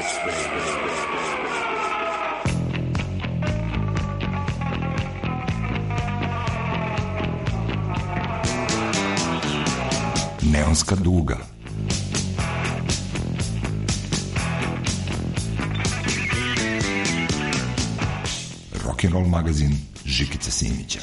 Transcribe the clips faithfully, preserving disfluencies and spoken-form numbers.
Neonska duga. Rock'n'roll magazin Žikice Simića.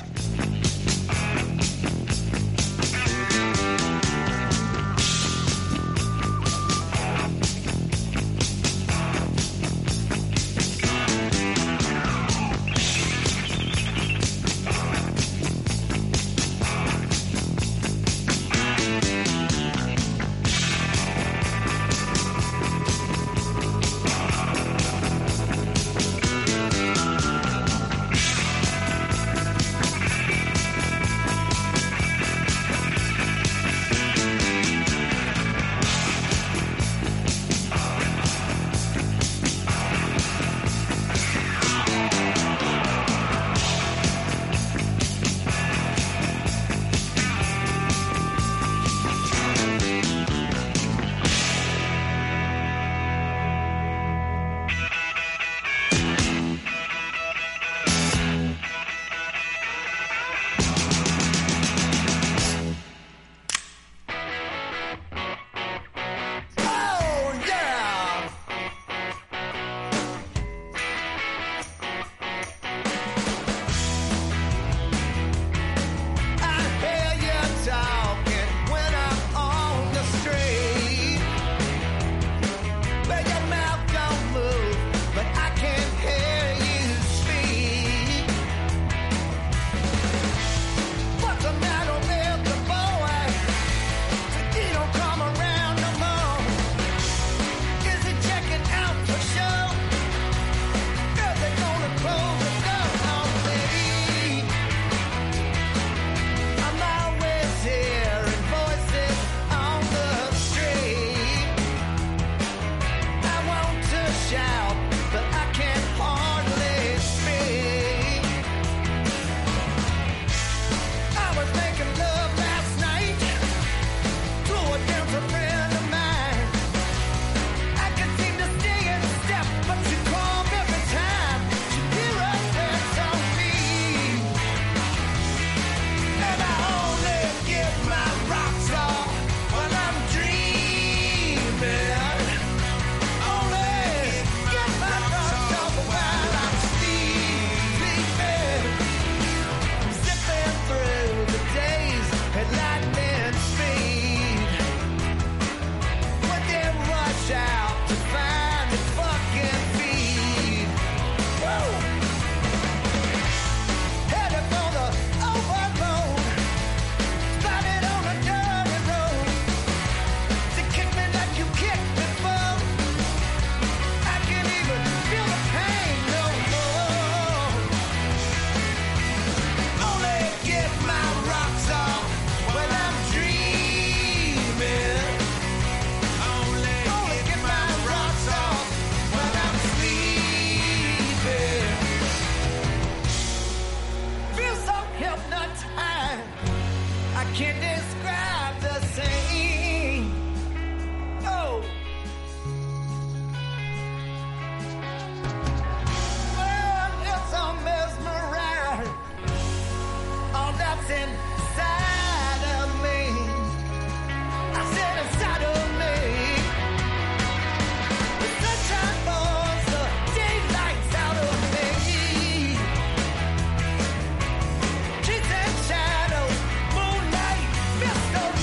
She said shadows, moonlight, mist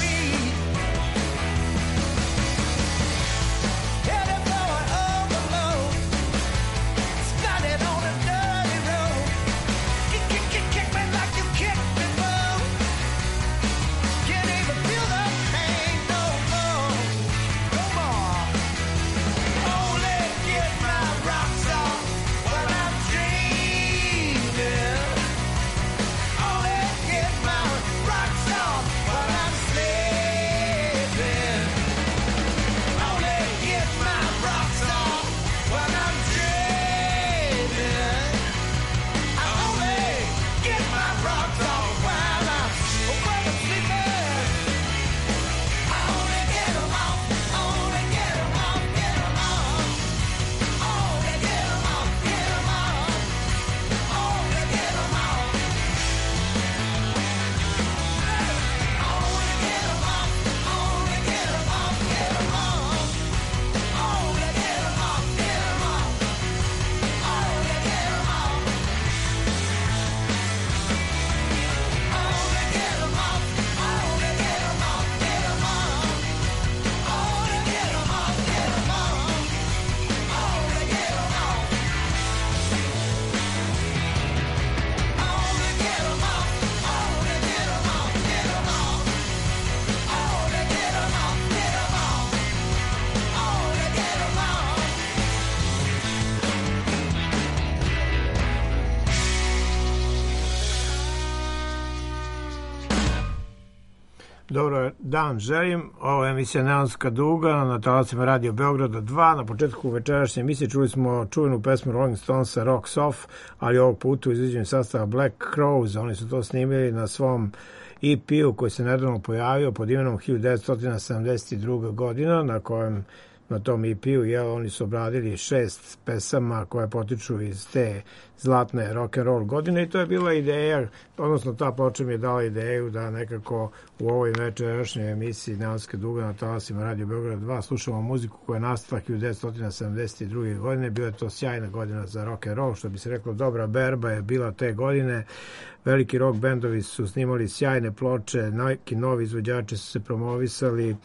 Dobro dan, želim. Ovo je emisija Neonska duga na talasima Radio Beograda dva. Na početku večerašnje emisije čuli smo čuvenu pesmu Rolling Stonesa Rocks Off, ali ovog puta u izvođenju sastava Black Crowes. Oni su to snimili na svom E P-u koji se nedavno pojavio pod imenom hiljadu devetsto sedamdeset druga. godina, na kojem na tom E P-u, jel, oni su obradili šest pesama koje potiču iz te zlatne rock and roll godine i to je bila ideja, odnosno ta ploča mi je dala ideju da nekako u ovoj večerašnjoj emisiji Neonske duga na talasima Radio Beograd dva slušamo muziku koja je nastala hiljadu devetsto sedamdeset druge. godine. Bila je to sjajna godina za rock and roll, što bi se reklo, dobra berba je bila te godine. Veliki rock bendovi su snimali sjajne ploče, neki novi izvođači su se promovisali,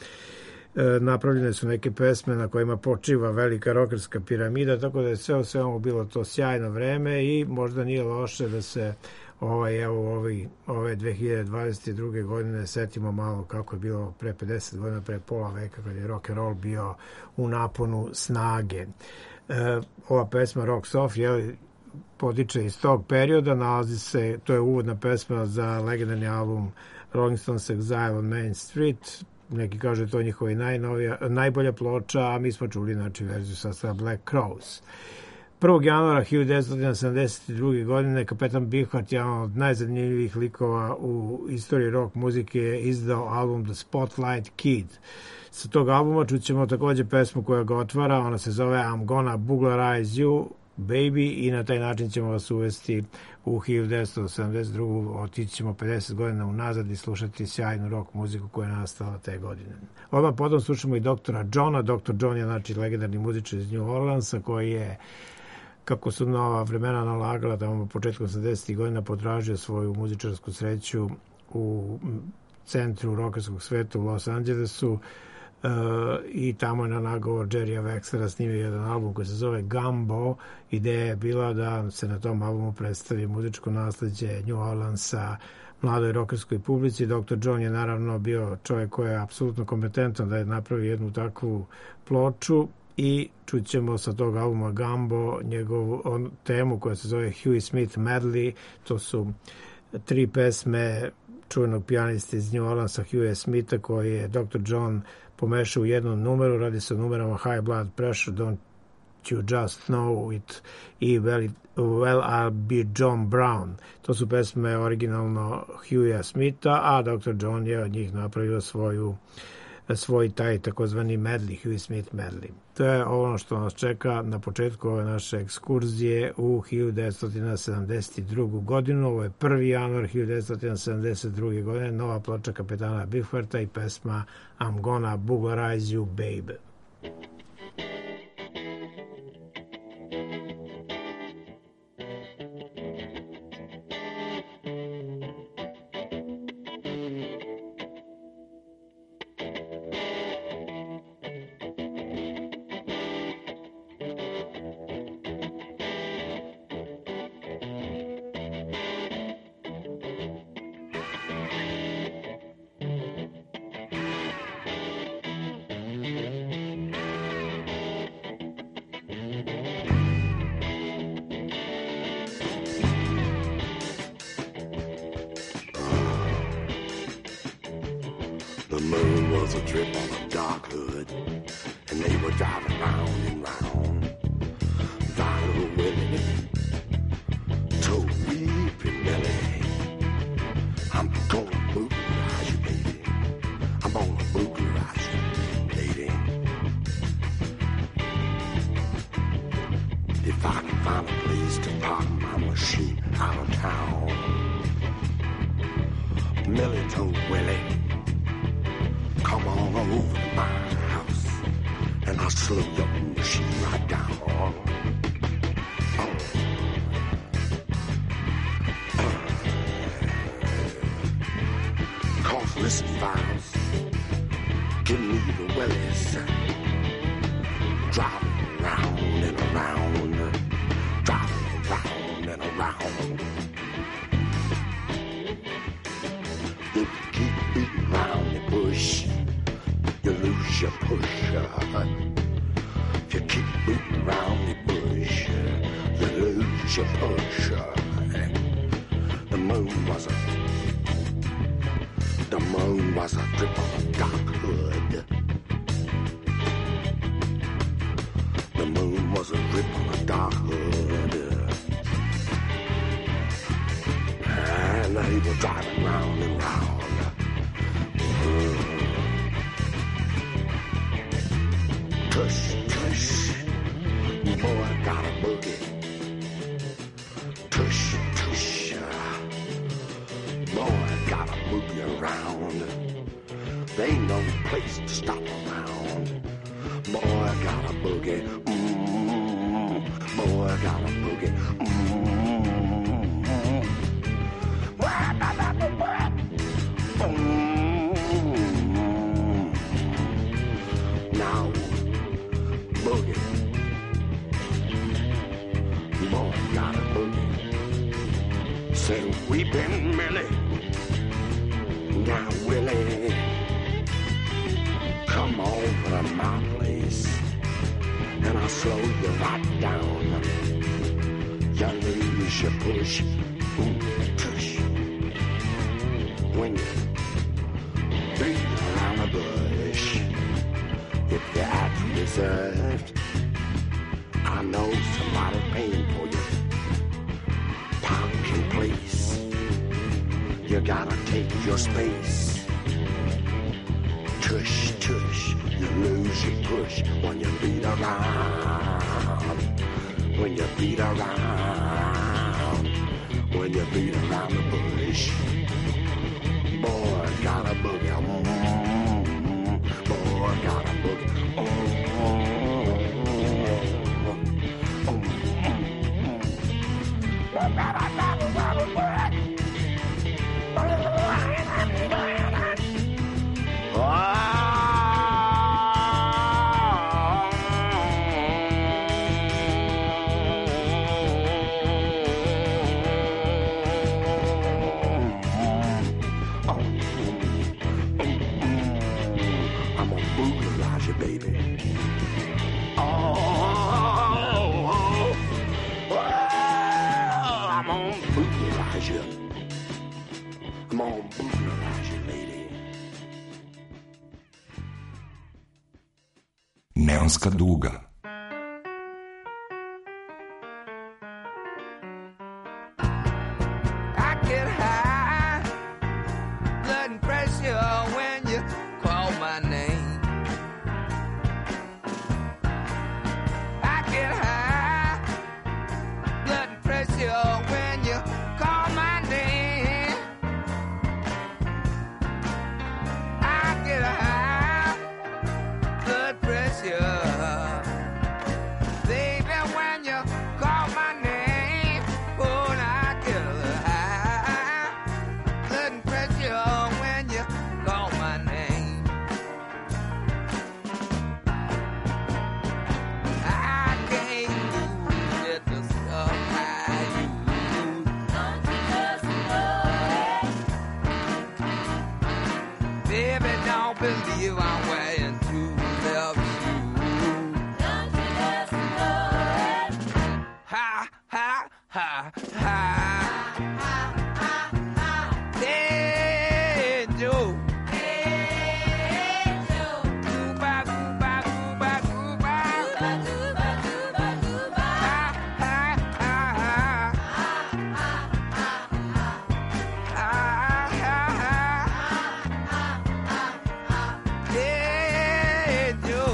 E, napravljene su neke pesme na kojima počiva velika rokerska piramida, tako da je sve o svemu bilo to sjajno vreme i možda nije loše da se ovaj, evo, ovi, ove dve hiljade dvadeset druge. godine setimo malo kako je bilo pre pedeset godina, pre pola veka, kad je rock and roll bio u naponu snage. E, ova pesma Rocks Off je potiče iz tog perioda, nalazi se, to je uvodna pesma za legendarni album Rolling Stones Exile on Main Street. Neki kažu to je njihova najnovija, najbolja ploča, a mi smo čuli znači verziju sastava Black Crowes. prvog januara hiljadu devetsto sedamdeset druge. godine kapetan Beefheart, jedan od najzanimljivih likova u istoriji rock muzike, je izdao album The Spotlight Kid. Sa tog albuma čućemo takođe pesmu koja ga otvara, ona se zove I'm Gonna Booglerize You, Baby, i na taj način ćemo vas uvesti u hiljadu devetsto sedamdeset drugu. Otići ćemo pedeset godina unazad i slušati sjajnu rock muziku koja je nastala te godine. Odmah potom slušamo i doktora Johna. doktor John je znači legendarni muzičar iz New Orleansa koji je, kako su nova vremena nalagala, tamo početkom sedamdesetih godina potražio svoju muzičarsku sreću u centru rockerskog sveta u Los Angelesu. Uh, i tamo je na nagovor Jerrya Wexlera snimio jedan album koji se zove Gumbo. Ideja je bila da se na tom albumu predstavi muzičko nasleđe New Orleansa mladoj rockerskoj publici. doktor John je naravno bio čovjek koji je apsolutno kompetentan da je napravi jednu takvu ploču i čućemo sa tog albuma Gumbo njegovu on, temu koja se zove Huey Smith Medley. To su tri pesme čuvenog pijaniste iz New Orleansa Hueya Smitha koji je doktor John pomešao u jednom numeru. Radi se o numerama High Blood Pressure, Don't You Just Know It i Well, well I'll Be John Brown. To su pesme originalno Hueya Smitha, a doktor John je od njih napravio svoju svoj taj takozvani medley, Huey Smith medley. To je ono što nas čeka na početku ove naše ekskurzije u hiljadu devetsto sedamdeset drugu. godinu. Ovo je prvi januar hiljadu devetsto sedamdeset druge. godine, nova ploča kapetana Beefhearta i pesma I'm Gonna Booglerize You, Babe. The moon was a, the moon was a drip of a dark hood. The moon was a drip of a dark hood. And he was driving round and round. Uh, tush, tush, boy, got a boogie. Tush, tush, boy, got a boogie around. There ain't no place to stop around. Boy, got a boogie. Mm, boy, got a boogie. Mm. Now, boogie. Boy, got a boogie. Say, weepin' Millie. Now, Willie. Come over to my place. And I'll slow you right down. You lose your push. Ooh, tush. When you beat around the bush, if you act reserved, I know somebody paying for you. Parking place, you gotta take your space. Tush, tush, you lose your push when you beat around. When you beat around. When you beat around the bush. Boy, got a boogie. Mm-hmm. Boy, got a boogie. Mm-hmm. Come on, boogalerize you, lady. Neonska duga. I get high, blood and pressure when you call my name. I get high, blood and pressure when you call my name. I get high, blood pressure. Baby, when you call my name, oh, I get high, blood and pressure when you call my name. I can't lose it, the stuff I use. Don't you just know it? Baby, don't believe I'm wearing two left shoes. Don't you just know it? Ha, ha, ha, ha. Hey, Joe. Gooba, gooba, gooba, gooba. Ha, ha, ha, ha. Ha, ha, ha. Hey, Joe.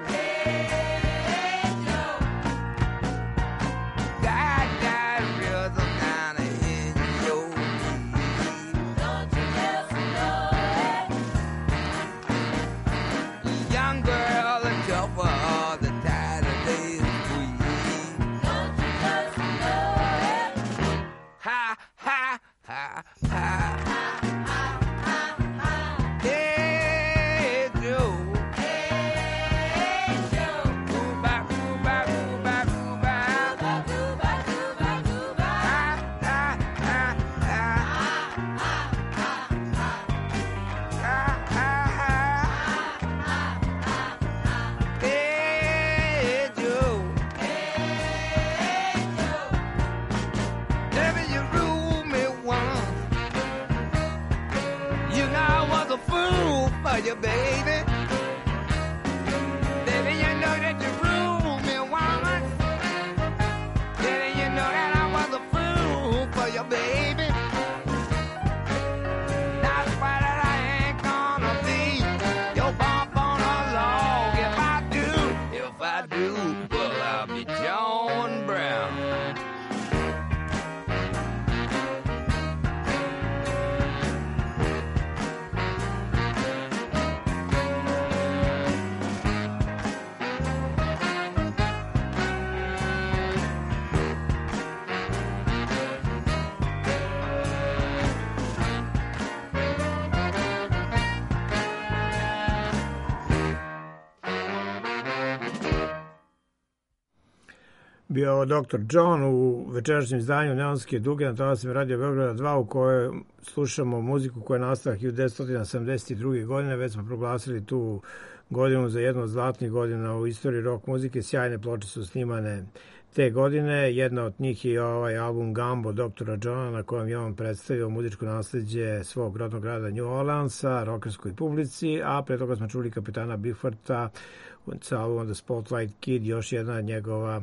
Got that rhythm kinda in your knees. Don't you just know it? Young girl, and tough for all the tighter days squeeze. Don't you just know it? Ha, ha, ha, ha. Hey, Joe. Gooba, gooba, gooba, gooba. Ha, ha, ha, ha. Ha, ha, ha. Hey, Joe. Baby, you ruled me once. You know what for you, baby. Baby, you know that you rule me, woman. Baby, you know that I was a fool for you, baby. That's why that I ain't gonna be your bump on a log. If I do, if I do, well, I'll be John Brown. Bio ovo doktor John u večerašnjem izdanju Neonske duge na talasima Radio Beograda dva, u kojoj slušamo muziku koja je nastala hiljadu devetsto sedamdeset druge. godine. Već smo proglasili tu godinu za jednu od zlatnih godina u istoriji rock muzike. Sjajne ploče su snimane te godine. Jedna od njih je ovaj album Gambo doktora Johna, na kojem je on predstavio muzičko nasleđe svog rodnog grada New Orleansa rockerskoj publici, a pre toga smo čuli kapitana Bigforta sa albumom The Spotlight Kid, još jedna njegova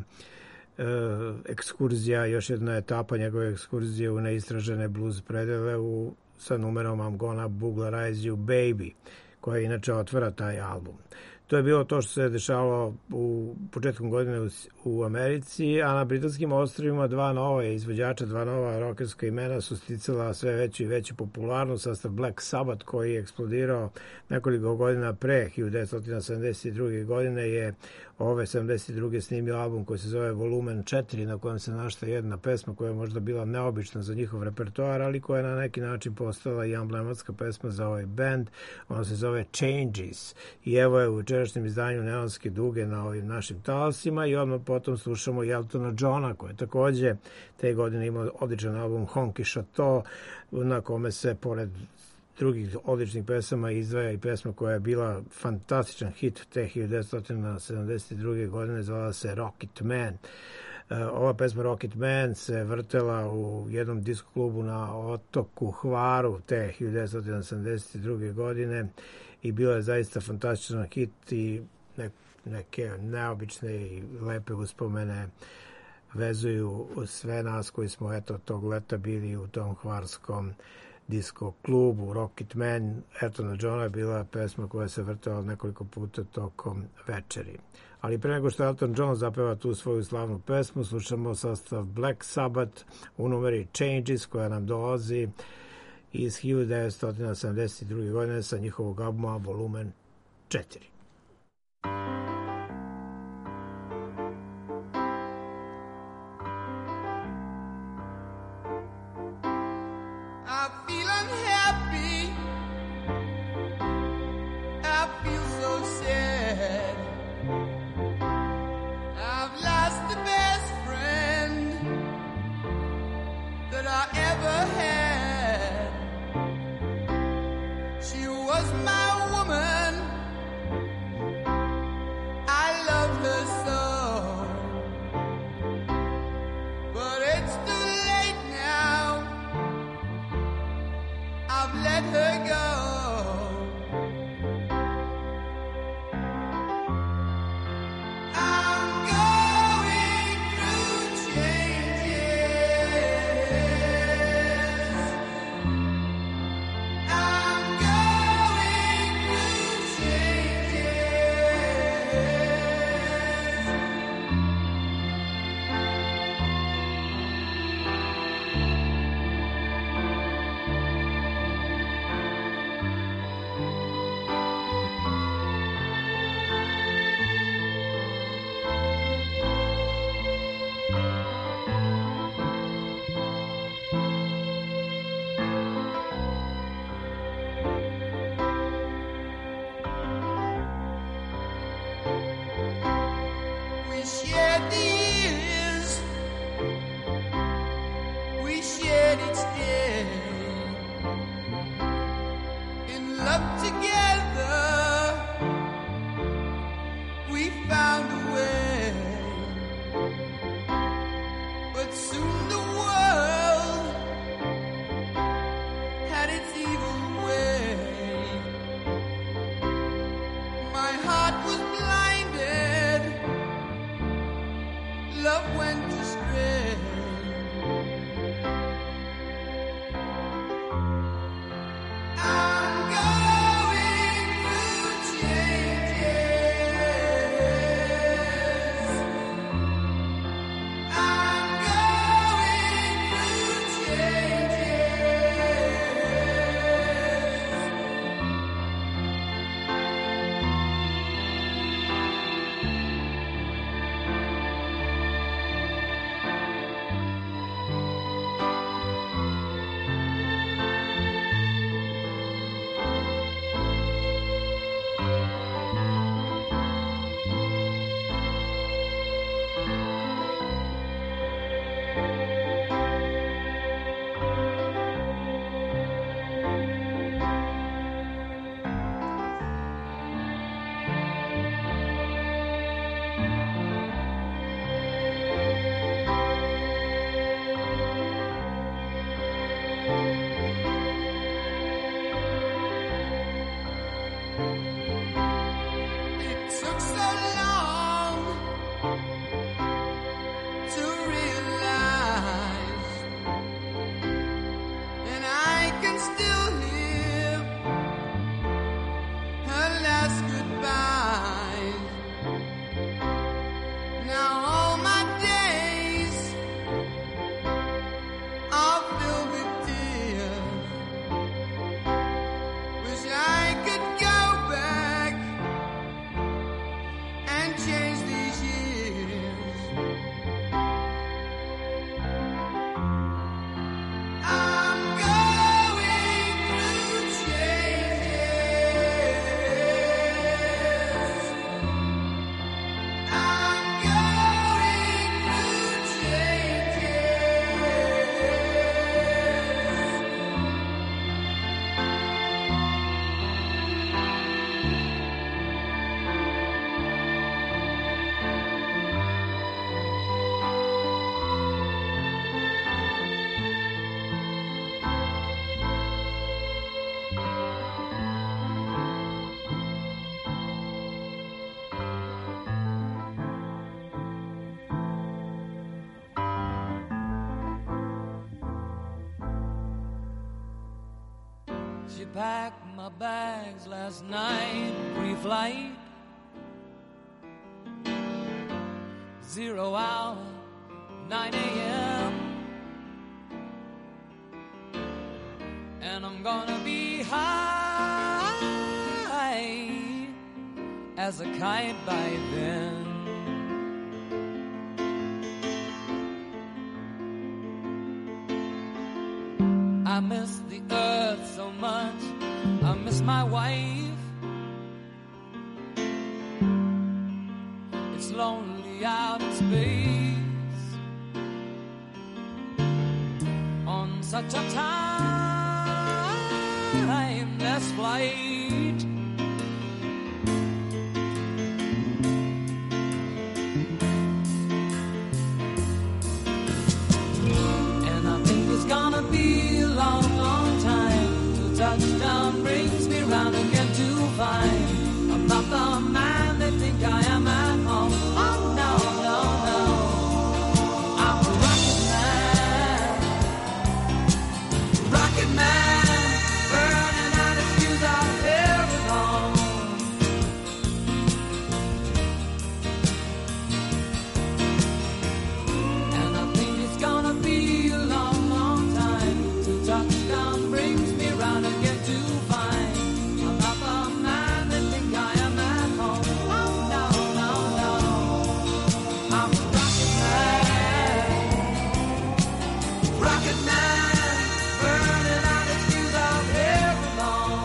ekskurzija, još jedna etapa njegove ekskurzije u neistražene blues predele u, sa numerom I'm Gonna Booglerize You Baby, koja inače otvara taj album. To je bilo to što se dešavalo u početkom godine u, u Americi, a na britanskim ostrvima dva nova izvođača, dva nova rockerska imena su sticala sve veću i veću popularnost. Sastav Black Sabbath, koji je eksplodirao nekoliko godina pre hiljadu devetsto sedamdeset druge. godine, je ove sedamdeset druge snimio album koji se zove Volumen četiri, na kojem se našla jedna pesma koja je možda bila neobična za njihov repertoar, ali koja je na neki način postala i emblematska pesma za ovaj band. Ona se zove Changes i evo je u večerašnjem izdanju Neonske duge na ovim našim talasima, i odmah potom slušamo Eltona Johna, koji je takođe te godine imao odličan album Honky Chateau, na kome se pored drugih odličnih pesama izdvaja i pesma koja je bila fantastičan hit te hiljadu devetsto sedamdeset druge. godine, zvala se Rocket Man. Ova pesma Rocket Man se vrtela u jednom disko klubu na otoku Hvaru te hiljadu devetsto sedamdeset druge. godine i bila je zaista fantastičan hit i neke neobične i lepe uspomene vezuju sve nas koji smo eto tog leta bili u tom hvarskom disko klubu. Rocket Man Eltona Johna je bila pesma koja se vrtela nekoliko puta tokom večeri. Ali pre nego što Elton John zapeva tu svoju slavnu pesmu, slušamo sastav Black Sabbath u numeri Changes, koja nam dolazi iz hiljadu devetsto sedamdeset druge. godine sa njihovog albuma Volumen četiri. packed my bags last night, pre-flight. Zero hour, nine a.m. And I'm gonna be high as a kite by then. I miss the earth so much, I miss my wife. It's lonely out in space on such a timeless flight. And I think it's gonna be a long, long time till touchdown brings me round again to find I'm not the man they think I am at home. Oh no, no, no, I'm a rocket man, rocket man, burning out his fuse out here alone. And I think it's gonna be a long, long time till touchdown brings me round again to find I'm not the man they think I am at home. Oh no, no, no, I'm a rocket man, rocket man, burning out his fuse out here alone.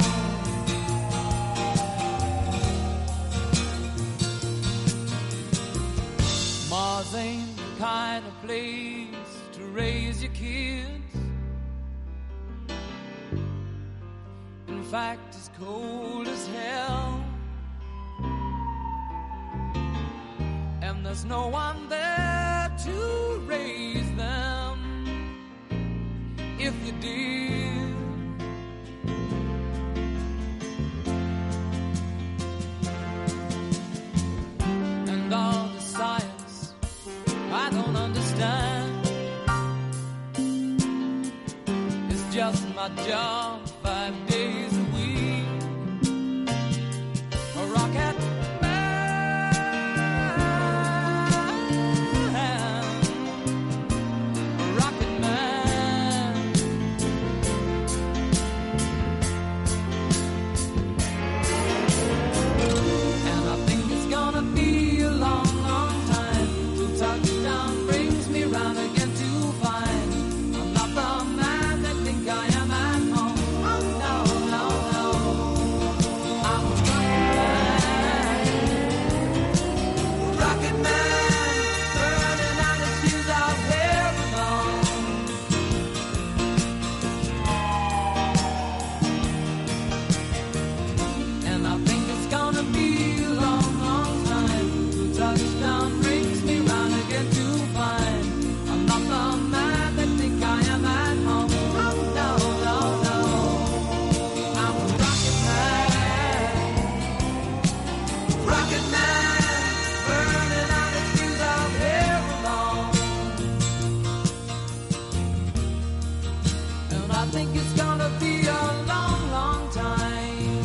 Mars ain't the kind of place to raise your kids. In fact, it's cold as hell. And there's no one there to raise them if you did. And all the science I don't understand. It's just my job five days a week. A rocket man, a rocket man. And I think it's gonna be a long, long time till touchdown brings me round again to find I'm not the man that think I am at home. Oh no, no, no, I'm a rocket man, rocket man, burning out his fuse out here alone. And I think it's gonna be a long, long time till touchdown brings me round again to find I'm not the man that think I am at home. Oh no, no, no, I'm a rocket man, rocket man, burning out his fuse out here alone. And I think it's gonna be a long, long time.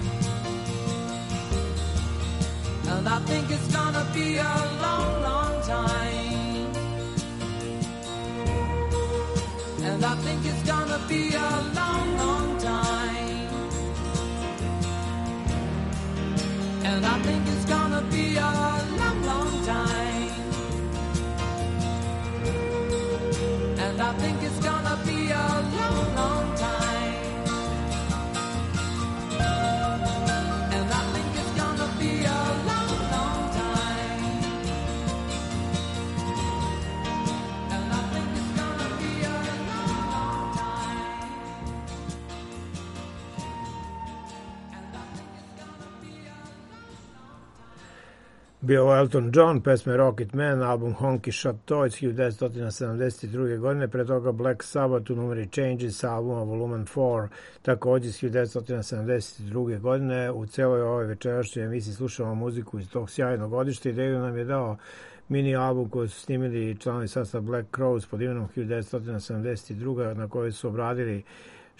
And I think it's gonna be a long, long time. And I think it's gonna be a long, long time. And I think it's gonna be a long, long time. And I think it's gonna be a long, long time. And I think it's gonna be a long, long time. And I think it's gonna be a long, long time. And I think it's gonna be a Bio Elton John, pesme Rocket Man, album Honky Shot Toys hiljadu devetsto sedamdeset druge. godine, pre toga Black Sabbath u numeri Changes albuma Volume četiri, takođe iz hiljadu devetsto sedamdeset druge. godine. U celoj ovoj večerašnjoj emisiji slušamo muziku iz tog sjajnog godišta. Ideju nam je dao mini album koji su snimili članovi sastava Black Crowes pod imenom hiljadu devetsto sedamdeset druga. na kojoj su obradili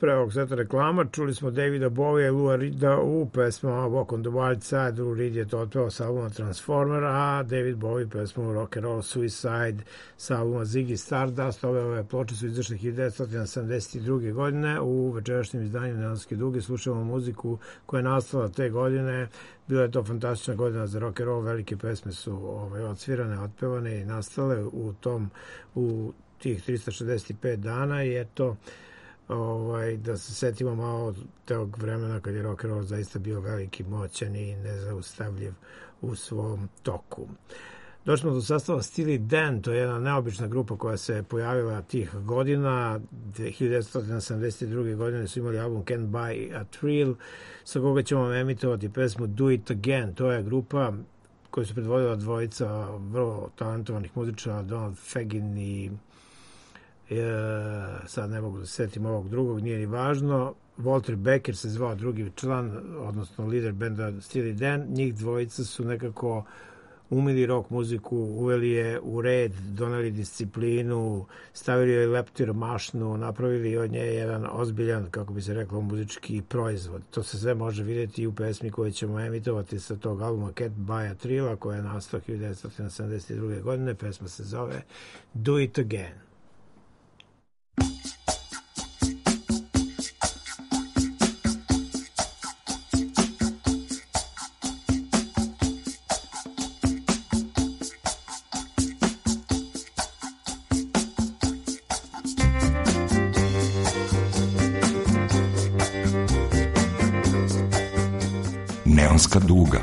Pre ovog seta reklama čuli smo Davida Bowie i Lou Reeda u pesmama Walk on the Wild Side. Lou Reed je to otpeo sa albuma Transformer, a David Bowie pesmu Rock and Roll Suicide sa albuma Ziggy Stardust. Ove, ove ploče su izašle hiljadu devetsto sedamdeset druge godine. U večerašnjem izdanju Neonske duge slušamo muziku koja je nastala te godine. Bila je to fantastična godina za rock and roll, velike pesme su ove, odsvirane, otpevane i nastale u tom u tih trista šezdeset pet dana i eto ovaj, da se setimo malo tog vremena kad je rock and roll zaista bio veliki, moćan i nezaustavljiv u svom toku. Došli smo do sastava Steely Dan, to je jedna neobična grupa koja se pojavila tih godina. hiljadu devetsto sedamdeset druge godine su imali album Can't Buy a Thrill, sa koga ćemo emitovati pesmu Do It Again. To je grupa koju su predvodila dvojica vrlo talentovanih muzičara, Donald Fagen i e, sad ne mogu da se setim ovog drugog, nije ni važno. Walter Becker se zvao drugi član, odnosno lider benda Steely Dan. Njih dvojica su nekako umili rock muziku, uveli je u red, doneli disciplinu, stavili joj leptir mašnu, napravili od nje jedan ozbiljan, kako bi se reklo, muzički proizvod. To se sve može vidjeti i u pesmi koju ćemo emitovati sa tog albuma Can't Buy a Thrill, koja je nastao hiljadu devetsto sedamdeset druge godine. Pesma se zove Do It Again. Neonska duga.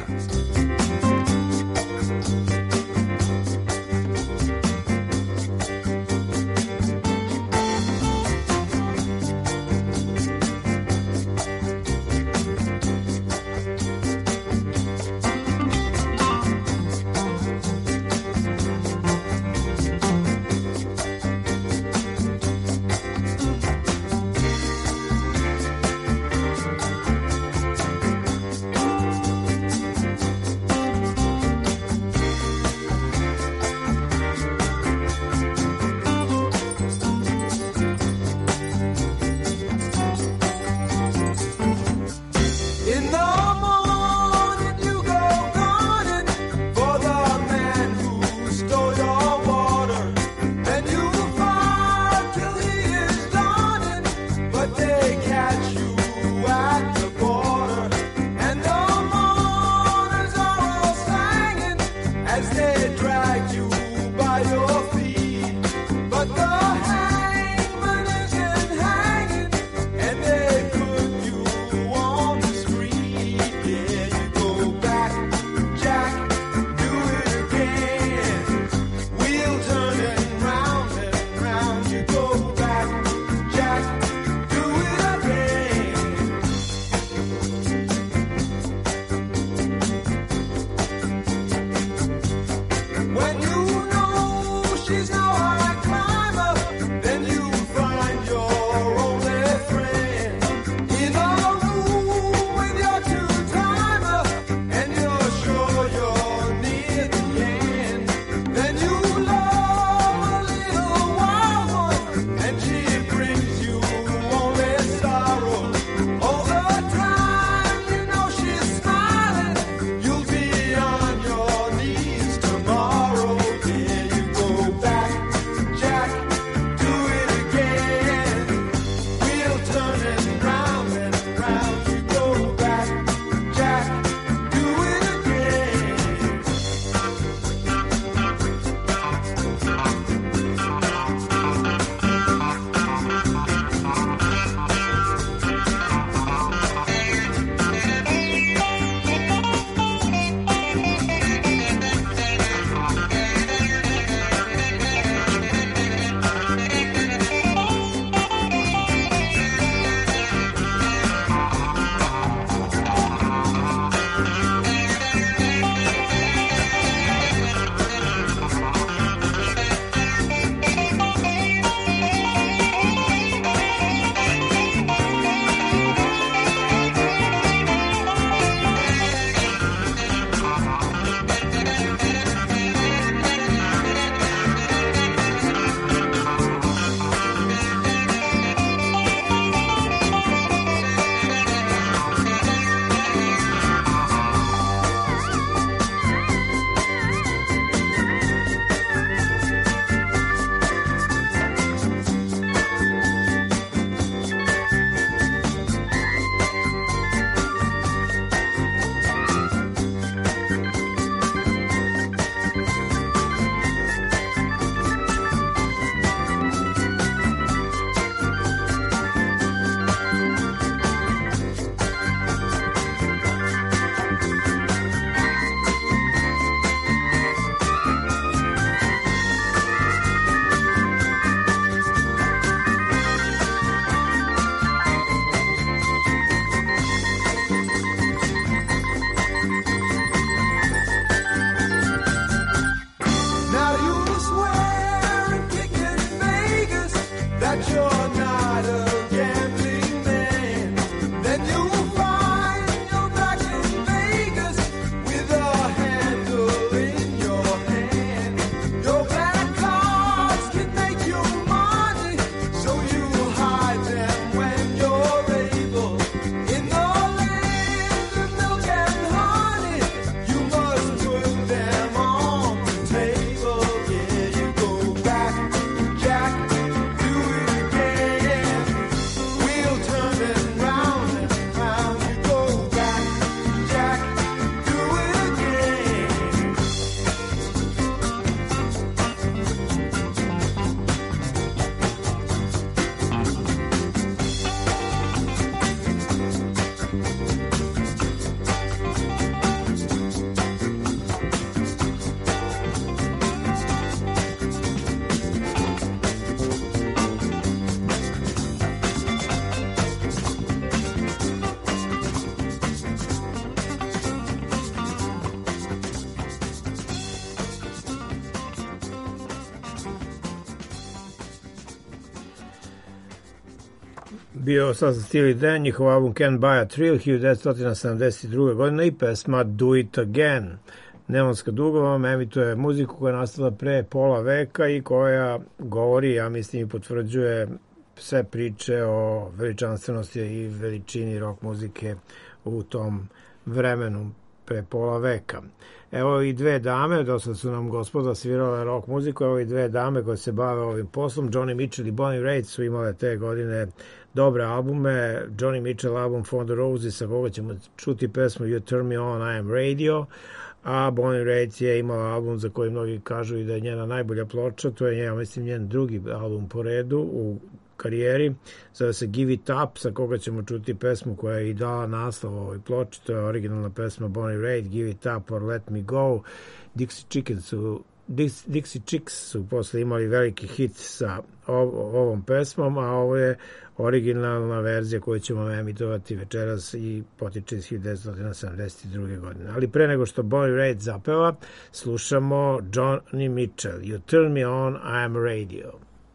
bio sasvim Steely Dan, njihov album Can't Buy a Thrill hiljadu devetsto sedamdeset druge. godine i pesma Do It Again. Neonska duga vam emituje muziku koja je nastala pre pola veka i koja govori, ja mislim, i potvrđuje sve priče o veličanstvenosti i veličini rock muzike u tom vremenu pre pola veka. Evo i dve dame, dosta su nam gospoda svirale rock muziku, evo i dve dame koje se bave ovim poslom. Johnny Mitchell i Bonnie Raitt su imale te godine dobre albume. Johnny Mitchell album For the Roses, sa koga ćemo čuti pesmu You Turn Me On, I Am Radio, a Bonnie Raitt je imala album za koji mnogi kažu i da je njena najbolja ploča, to je, ja mislim, njen drugi album po redu u karijeri, zove se Give It Up, sa koga ćemo čuti pesmu koja je i dala naslov ovoj ploči, to je originalna pesma Bonnie Raitt, Give It Up or Let Me Go. Dixie Chickens su Dixie Chicks su posle imali veliki hit sa ovom pesmom, a ovo je originalna verzija koju ćemo emitovati večeras i potiče iz hiljadu devetsto sedamdeset druge. godine. Ali pre nego što Bonnie Raitt zapeva, slušamo Johnny Mitchell, You Turn Me On, I Am Radio.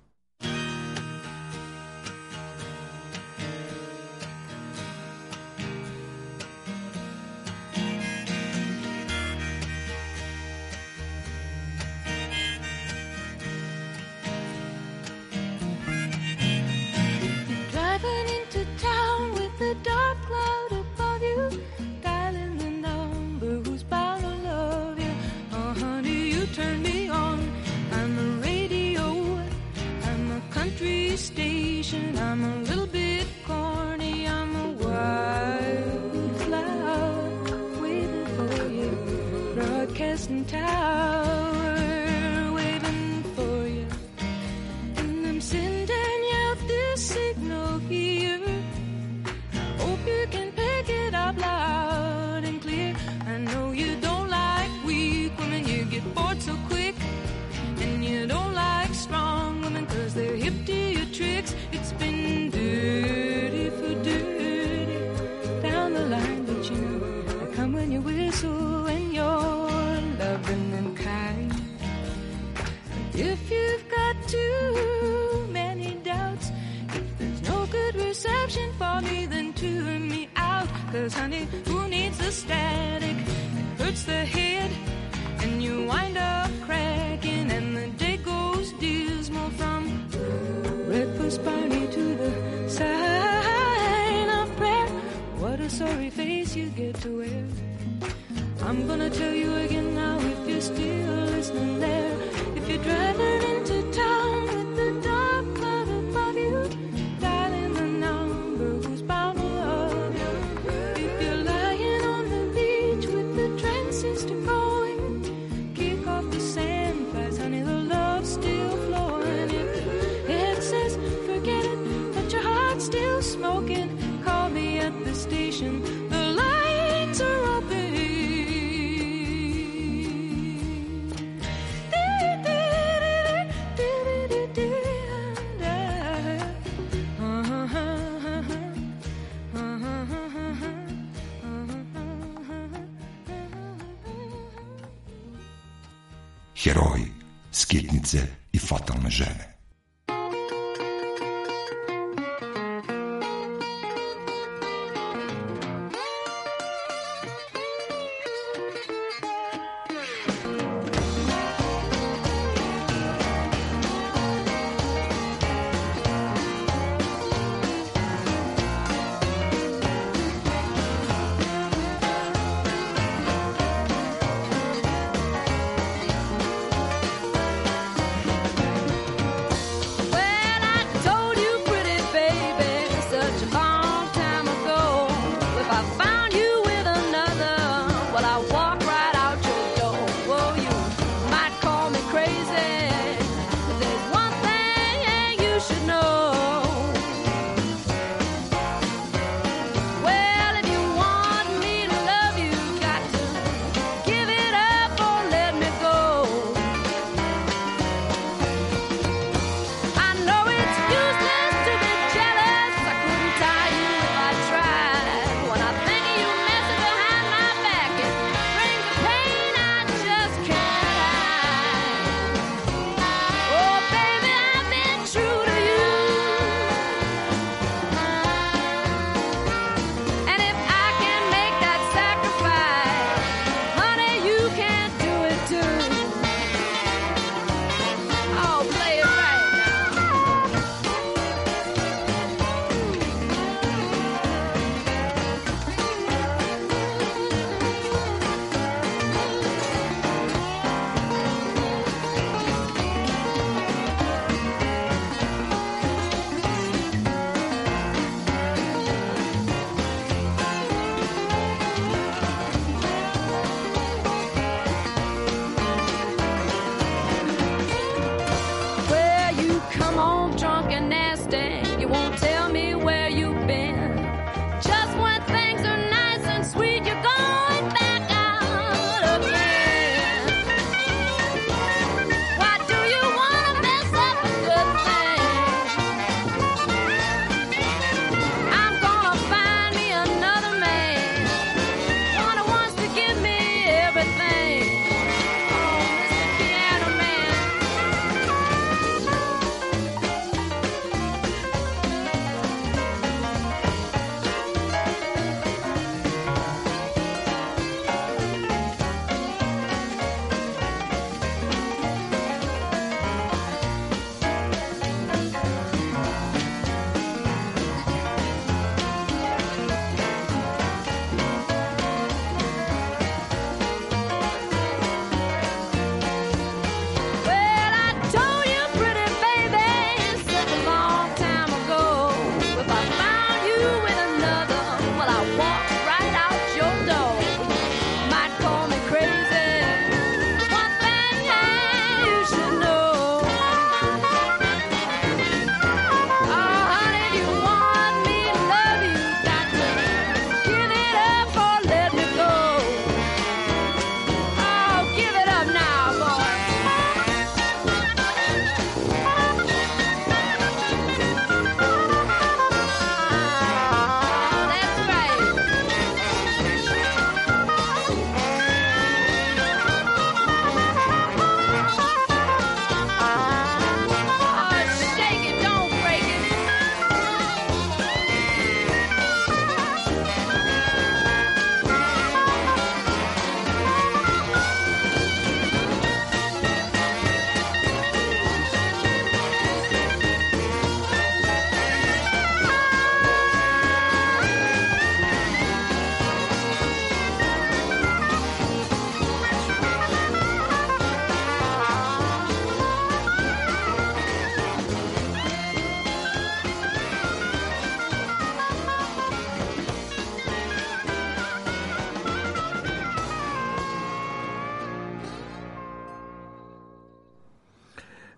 Heroji, skitnice i fatalne žene.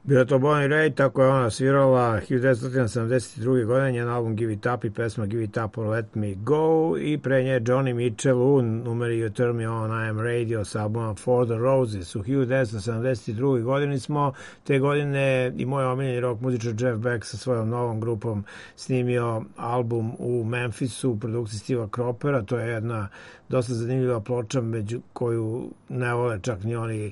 Bila to Bonnie Raitt, tako je ona svirala hiljadu devetsto sedamdeset druge. godine, njen album Give It Up i pesma Give It Up or Let Me Go, i pre nje Johnny Mitchell u numeri You Turn Me On, I Am Radio s albuma For the Roses. U hiljadu devetsto sedamdeset druge. godini smo, te godine i moj omiljeni rock muzičar Jeff Beck sa svojom novom grupom snimio album u Memphisu u produkciji Steve'a Cropera. To je jedna dosta zanimljiva ploča među koju ne vole čak ni oni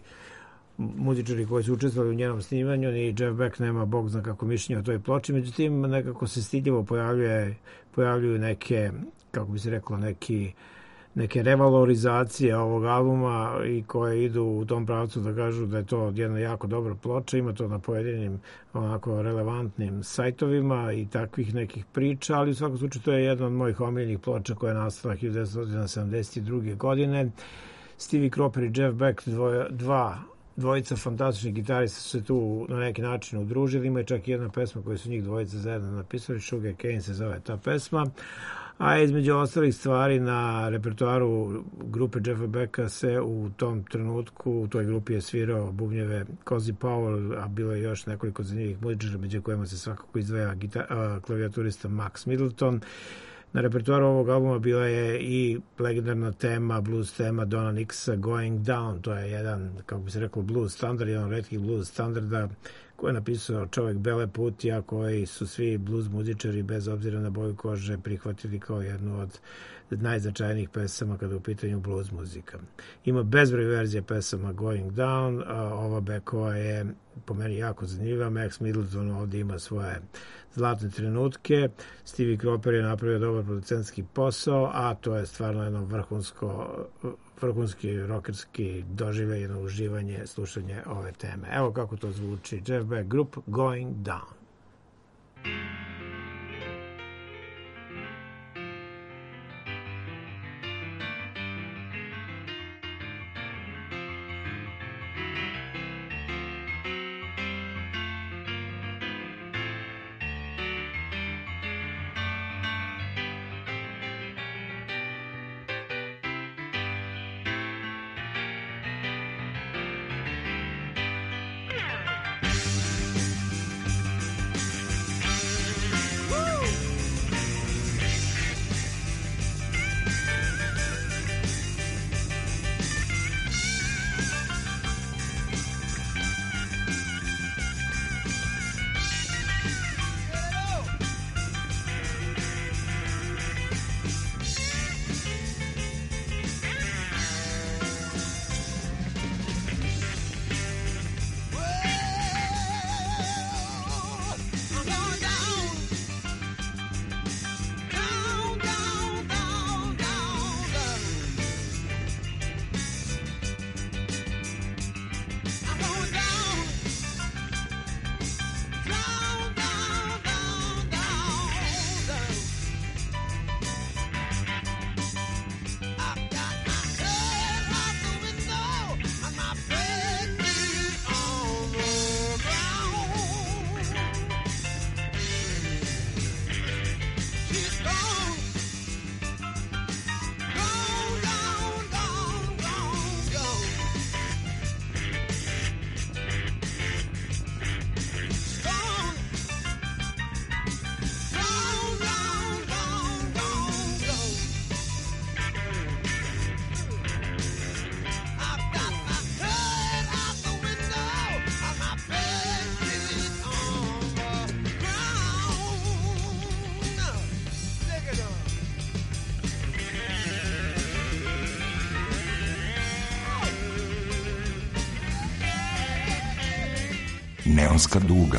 muzičari koji su učestvovali u njenom snimanju, ni Jeff Beck nema bog zna kako mišljenje o toj ploči, međutim nekako se stidljivo pojavljuje, pojavljuju neke, kako bi se reklo, neki, neke revalorizacije ovog albuma i koje idu u tom pravcu da kažu da je to jedna jako dobra ploča. Ima to na pojedinim onako relevantnim sajtovima i takvih nekih priča, ali u svakom slučaju to je jedna od mojih omiljenih ploča koja je nastala hiljadu devetsto sedamdeset druge. godine. Stevie Cropper i Jeff Beck, dvoje, dva dvojica fantastičnih gitarista su se tu na neki način udružili. Ima je čak jedna pesma koju su njih dvojica zajedno napisali, Sugar Cane se zove ta pesma. A između ostalih stvari na repertoaru grupe Jeffa Becka se u tom trenutku u toj grupi je svirao bubnjeve Cozy Powell, a bilo je još nekoliko zanimljivih muzičara, među kojima se svakako izdvaja gita- klavijaturista Max Middleton. Na repertoaru ovog albuma bila je i legendarna tema, blues tema Dona Nixa, Going Down. To je jedan, kako bi se reklo, blues standard, jedan retkih blues standarda koji je napisao čovjek bele puti, a koji su svi blues muzičari bez obzira na boju kože prihvatili kao jednu od najznačajnijih pesama kada je u pitanju blues muzika. Ima bezbroj verzija pesama Going Down, a ova Beckova je po meni jako zanimljiva. Max Middleton ovdje ima svoje zlatne trenutke. Stevie Cropper je napravio dobar producentski posao, a to je stvarno jedno vrhunsko, vrhunski rockerski doživljaj, jedno uživanje, slušanje ove teme. Evo kako to zvuči. Jeff Beck Group, Going Down. Neonska duga.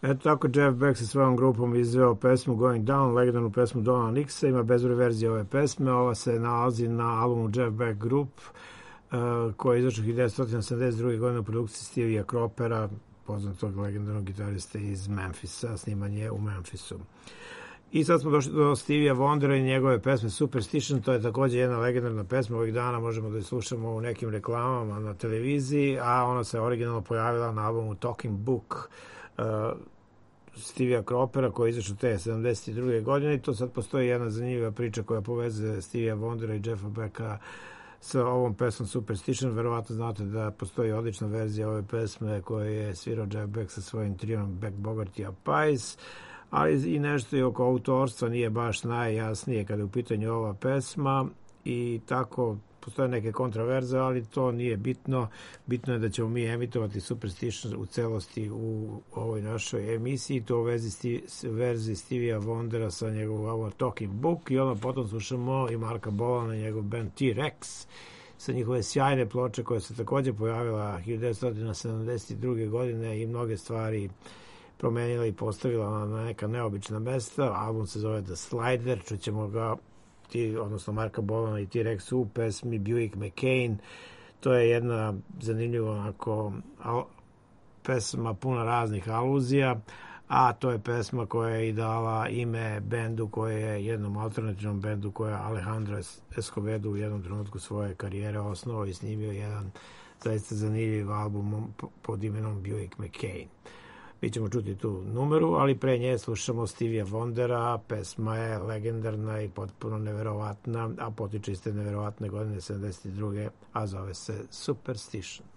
Eto tako Jeff Beck sa svojom grupom izveo pesmu Going Down, legendarnu pesmu Dona Nixa, ima bezbroj verzije ove pesme, ova se nalazi na albumu Jeff Beck Group, uh, koji je izašao hiljadu devetsto sedamdeset druge. godine u produkciji Stevija Cropera, poznatog legendarnog gitariste iz Memphisa, snimanje u Memphisu. I sad smo došli do Stevija Wondera i njegove pesme Superstition, to je također jedna legendarna pesma, ovih dana možemo da je slušamo u nekim reklamama na televiziji, a ona se originalno pojavila na albumu Talking Book uh, Stevija Cropera, koji je izašao te sedamdeset druge. godine i to sad postoji jedna zanimljiva priča koja povezuje Stevija Wondera i Jeffa Becka sa ovom pesmom Superstition. Verovatno znate da postoji odlična verzija ove pesme koje je svirao Jeff Beck sa svojim triom Beck, Bogarty, Pais, ali i nešto i oko autorstva nije baš najjasnije kada je u pitanju ova pesma i tako postoje neke kontraverze, ali to nije bitno. Bitno je da ćemo mi emitovati Superstition u celosti u ovoj našoj emisiji, to u vezi verziji Stevija Wondera sa njegovog albuma Talking Book i onda potom slušamo i Marka Bolana i njegov band T-Rex sa njihove sjajne ploče koja se također pojavila hiljadu devetsto sedamdeset druge. godine i mnoge stvari promenila i postavila na neka neobična mesta. Album se zove The Slider, čućemo ga ti, odnosno Marka Bolana i T-Rex u pesmi Buick McCain. To je jedna zanimljiva onako al, pesma puna raznih aluzija, a to je pesma koja je i dala ime bendu koje je jednom alternativnom bendu koja je Alejandro Escovedo u jednom trenutku svoje karijere osnovao i snimio jedan zaista zanimljiv album pod imenom Buick McCain. Mi ćemo čuti tu numeru, ali pre nje slušamo Stevija Wondera, pesma je legendarna i potpuno neverovatna, a potiče iz te neverovatne godine sedamdeset druge. a zove se Superstition.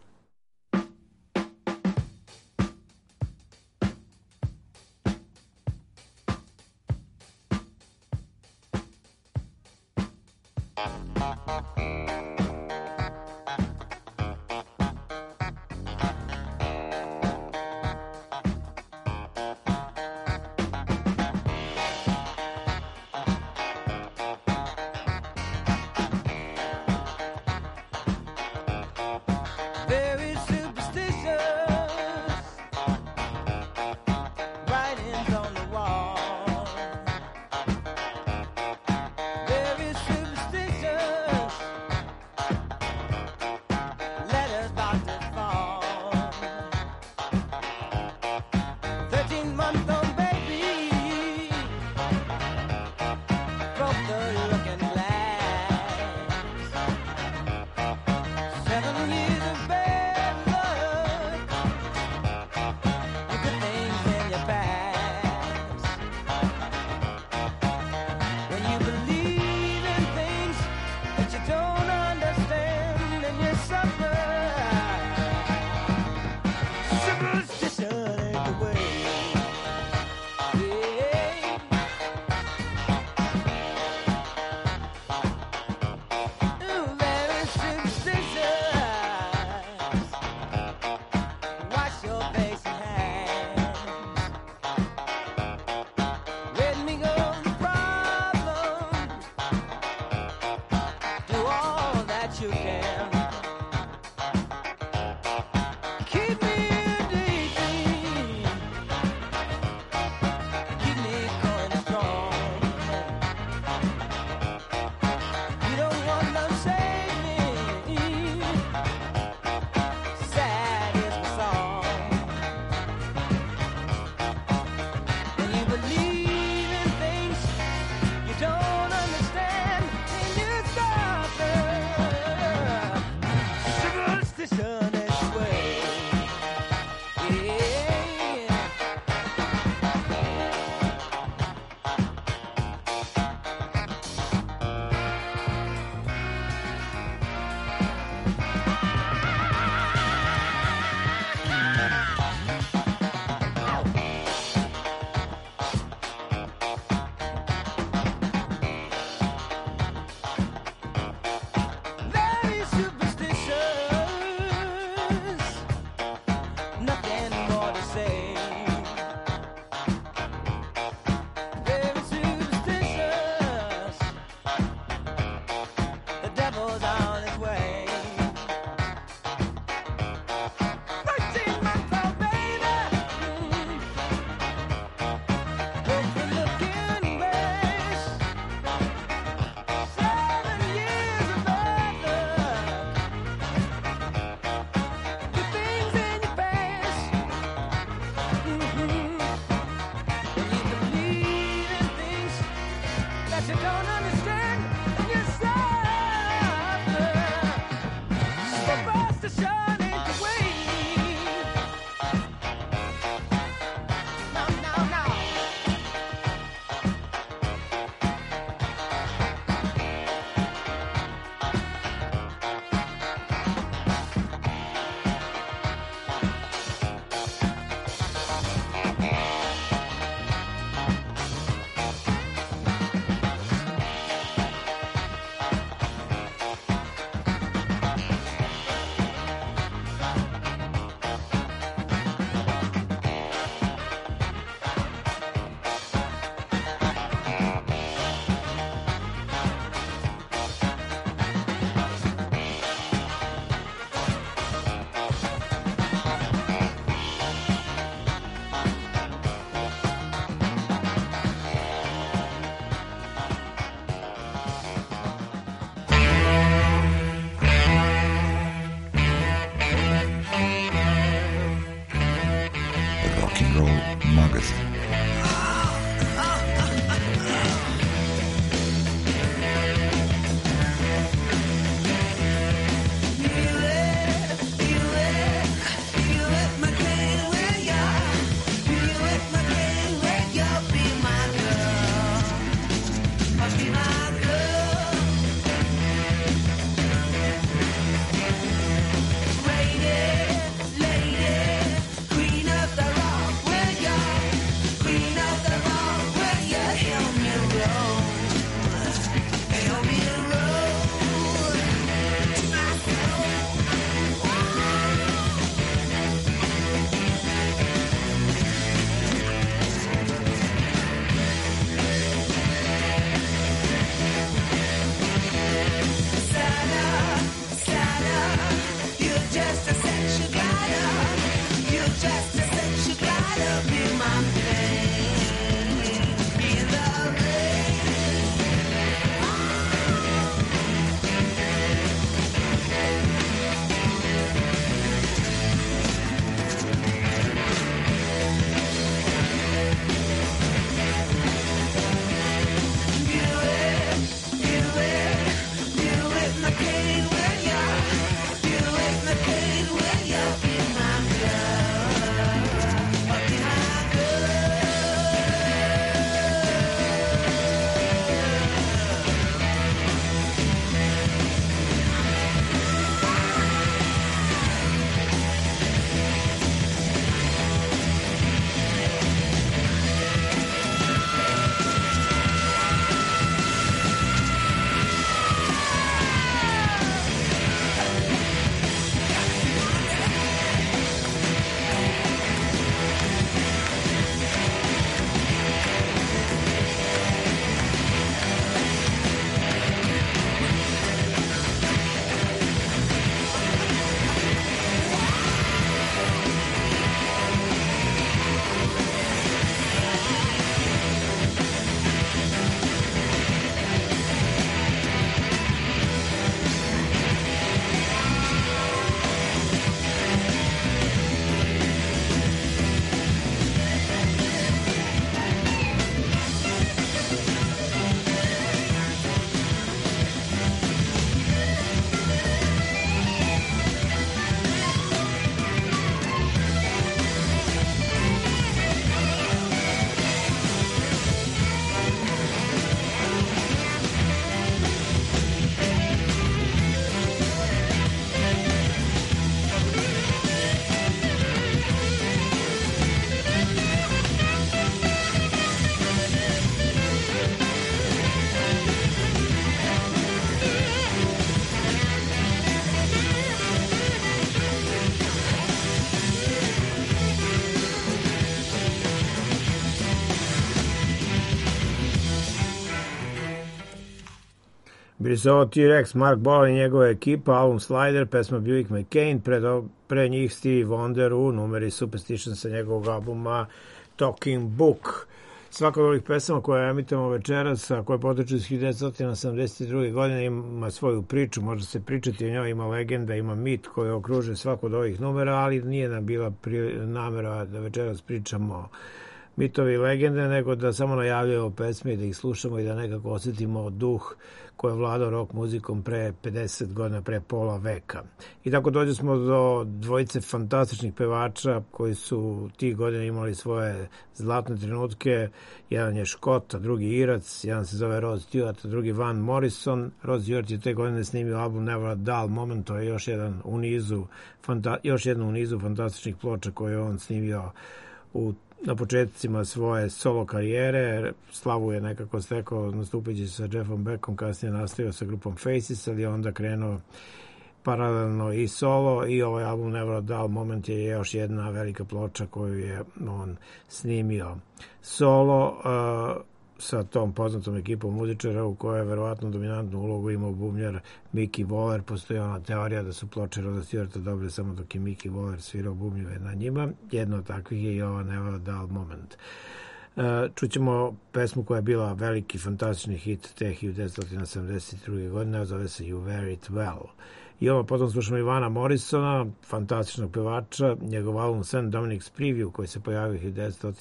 Bili su ovo T-Rex, Mark Bolan i njegova ekipa, album Slider, pesma Buick McCain, pre, pre njih Stevie Wonder u numeri Superstition sa njegovog albuma Talking Book. Svaka od ovih pesama koje emitujemo večeras, a koje potiču iz hiljadu devetsto sedamdeset druge. godine, ima svoju priču, može se pričati o njoj, ima legenda, ima mit koji okružuje svako od ovih numera, ali nije nam bila namera da večeras pričamo mitovi i legende, nego da samo najavljamo pesme i da ih slušamo i da nekako osjetimo duh koji je vladao rock muzikom pre pedeset godina, pre pola veka. I tako dođe smo do dvojice fantastičnih pevača koji su tih godina imali svoje zlatne trenutke. Jedan je Škot, a drugi Irac, jedan se zove Rod Stewart, a drugi Van Morrison. Rod Stewart je te godine snimio album Never a Dull Moment, to je još jedan u nizu, fanta, još jedno u nizu fantastičnih ploča koje je on snimio u na početcima svoje solo karijere. Slavu je nekako stekao nastupajući sa Jeffom Beckom, kasnije nastavio sa grupom Faces, ali onda krenuo paralelno i solo, i ovaj album Never a Dull Moment je još jedna velika ploča koju je on snimio solo uh, sa tom poznatom ekipom muzičara u kojoj je verovatno dominantnu ulogu imao bubnjar Mickey Waller. Postoji ona teorija da su ploče Roda Stewarta dobili samo dok je Mickey Waller svirao bubnjeve na njima. Jedna od takvih je i ova Never a Dull Moment. Uh, čućemo pesmu koja je bila veliki, fantastični hit te hiljadu devetsto sedamdeset druge. godine, zove se You Wear It Well. I ovo potom slušamo Ivana Morrisona, fantastičnog pevača, njegov album Saint Dominic's Preview koji se pojavio hiljadu devetsto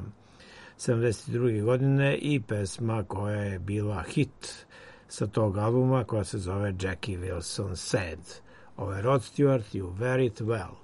sedamdeset druge. godine i pesma koja je bila hit sa tog albuma koja se zove Jackie Wilson Said. Ovo je Rod Stewart, You Wear It Well.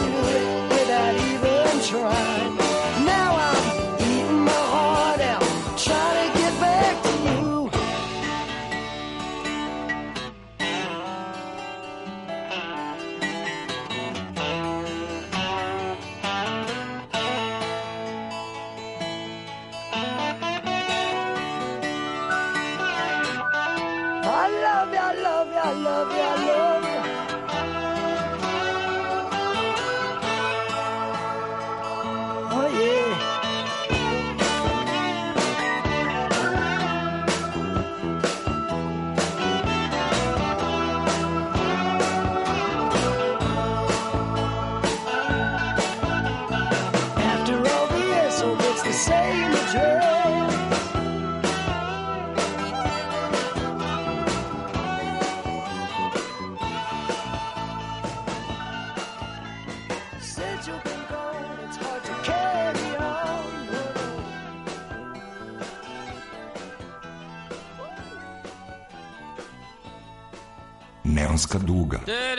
Now I'm eating my heart out. I love you, I love you. Oh yeah. After all the years, so it's the same address. Since you've been gone, it's hard to carry on. Neonska duga.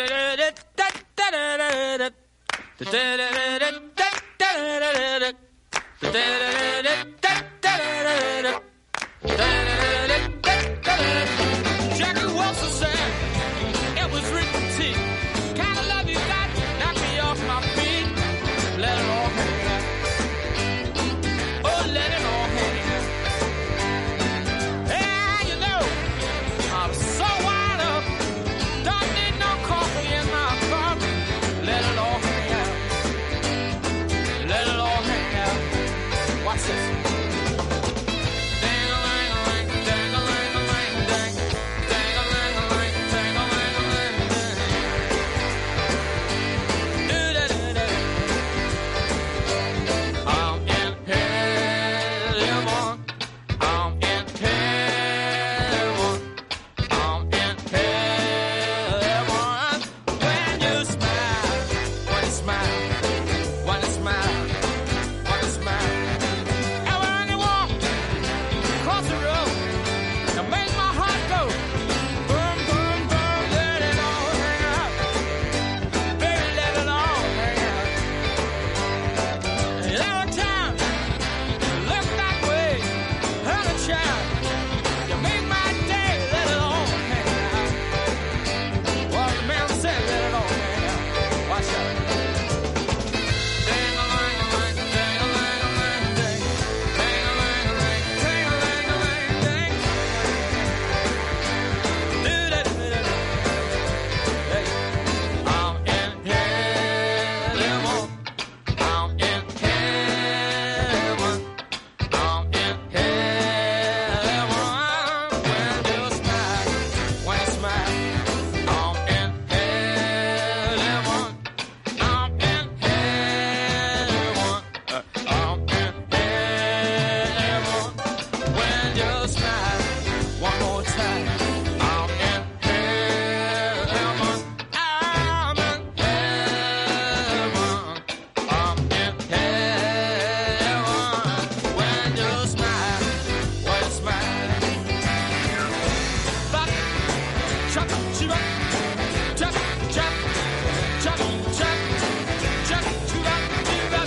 Jackie Wilson said it was written T. Kind of love you got, knock me off my feet. Let it all hang out. Oh, let it all hang out. Yeah, you know, I'm so wired up. Don't need no coffee in my cup. Let it all hang out. Let it all hang out. Watch this. Dang-a-lang-a-lang, dang-a-lang-a-lang, dang. Dang-a-lang-a-lang, dang-a-lang-a-lang, dang. Do-da-da-da. I'm in heaven. I'm in heaven. I'm in heaven. When you smile, when you smile, when you smile, when you smile. And when you walk across the road, you make my heart go boom, boom, boom. Let it all hang out, baby. Let it all hang out. And every time you look that way, honey child, you make my day. Let it all hang out. Well, the man said, let it all hang out. Watch out. Dang-a-lang-a-lang, dang-a-lang-a-lang, dang. Dang-a-lang-a-lang, dang-a-lang-a-lang, dang. Do-da-da-da-da. Hey. I'm in heaven. I'm in heaven. I'm in heaven. When you smile, when you smile. I'm in heaven. I'm in heaven. Uh, I'm in heaven. When you smile, one more time. I'm in heaven. I'm in heaven. I'm in heaven. When you smile, when you smile. Bop, chop, chop, chop, chop, chop, chop, chop, chop, chop, chop,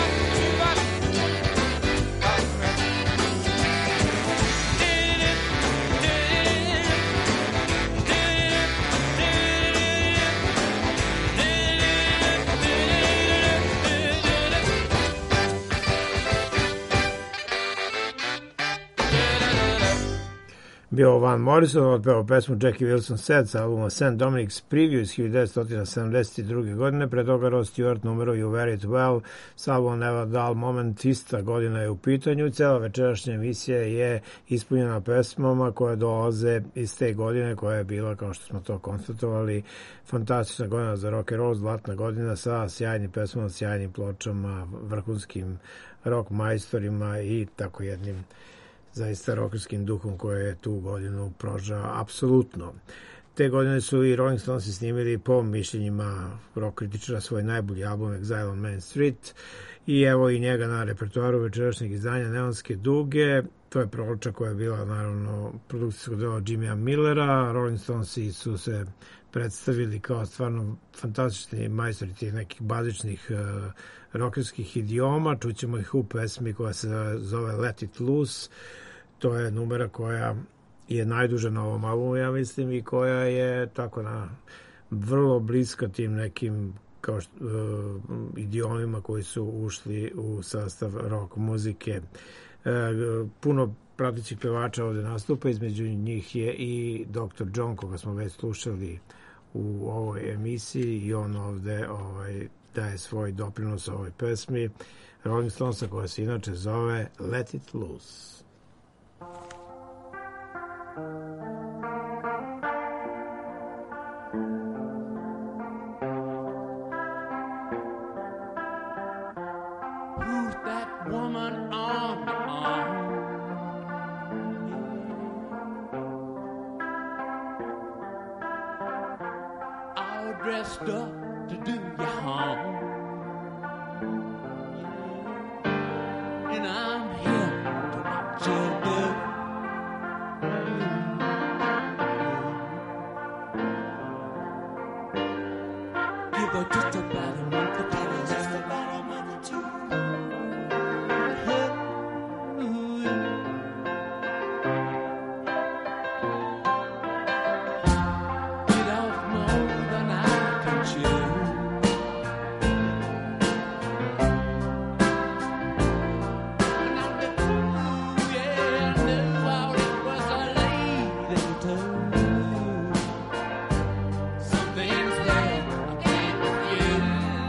Bio Van Morrison, otpeo pesmu Jackie Wilson Said sa albuma Saint Dominic's Preview iz hiljadu devetsto sedamdeset druge. godine, pre toga Rod Stewart numero You Wear It Well sa albumom Never Dull Moment, ista godina je u pitanju. Cela večerašnja emisija je ispunjena pesmama koje dolaze iz te godine, koja je bila, kao što smo to konstatovali, fantastična godina za rock and roll, zlatna godina sa sjajnim pesmama, sjajnim pločama, vrhunskim rock majstorima i tako jednim zaista rockerskim duhom koje je tu godinu prožao apsolutno. Te godine su i Rolling Stonesi snimili po mišljenjima rock kritičara svoj najbolji album Exile on Main Street i evo i njega na repertoaru večerašnjeg izdanja Neonske duge. To je ploča koja je bila naravno produkcijsko delo Jimmya Millera. Rolling Stonesi su se predstavili kao stvarno fantastični majstori tih nekih bazičnih uh, rockerskih idioma. Čućemo ih u pesmi koja se zove Let It Loose. To je numera koja je najduža na ovom albumu, ja mislim, i koja je tako na vrlo bliska tim nekim kao što, uh, idiomima koji su ušli u sastav rock muzike puno pratećih pevača ovde nastupa, između njih je i doktor John, koga smo već slušali u ovoj emisiji, i on ovde ovaj, daje svoj doprinos ovoj pesmi Rolling Stonesa, koja se inače zove Let It Loose. Dressed up to do you harm, and I'm here to watch you do. Give her just about a month or two, just about a month or two. Get off more than I can chew. And on the ooh, yeah, I knew all it was a leading to. Some things that I can't refuse.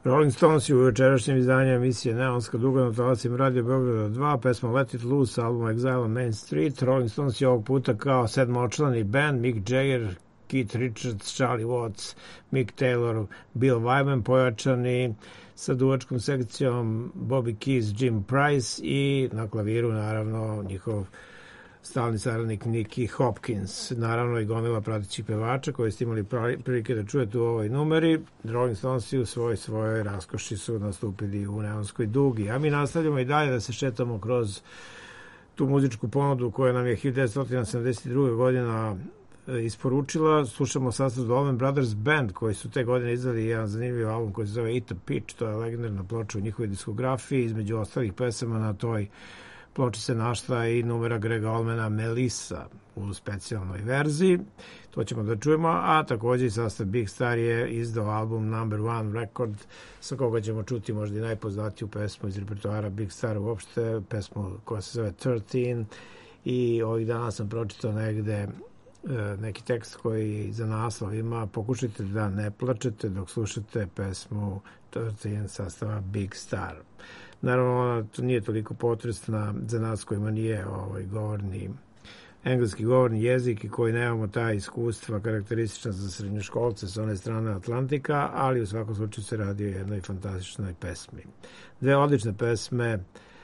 Rolling Stones u večerašnjem izdanju emisije Neonska duga na talasima Radio Beograda dva, pesma Let It Loose, album Exile on Main Street. Rolling Stones je ovog puta kao sedmočlani band, Mick Jagger, Keith Richards, Charlie Watts, Mick Taylor, Bill Wyman, pojačani sa duvačkom sekcijom Bobby Keys, Jim Price i na klaviru naravno njihov stalni saradnik Nicky Hopkins. Naravno i gomila pratećih pevača koji ste imali prilike da čujete u ovoj numeri. Rolling Stones u svoj svojoj raskoši su nastupili u Neonskoj dugi. A mi nastavljamo i dalje da se šetamo kroz tu muzičku ponudu koja nam je hiljadu devetsto sedamdeset druge godina isporučila. Slušamo sastav The Allman Brothers Band koji su te godine izdali jedan zanimljiv album koji se zove Eat the Peach. To je legendarna ploča u njihovoj diskografiji. Između ostalih pesama na toj ploči se našla i numera Grega Allmana Melissa u specijalnoj verziji. To ćemo da čujemo, a također i sastav Big Star je izdao album Number One Record, sa koga ćemo čuti možda i najpoznatiju pesmu iz repertoara Big Star uopšte, pesmu koja se zove trinaest, i ovih dana sam pročitao negde neki tekst koji za naslov ima pokušajte da ne plačete dok slušate pesmu trinaest sastava Big Star. Naravno, ona to nije toliko potresna za nas kojima nije ovaj govorni, engleski govorni jezik i koji nemamo ta iskustva karakteristična za srednjoškolce s one strane Atlantika, ali u svakom slučaju se radi o jednoj fantastičnoj pesmi. Dve odlične pesme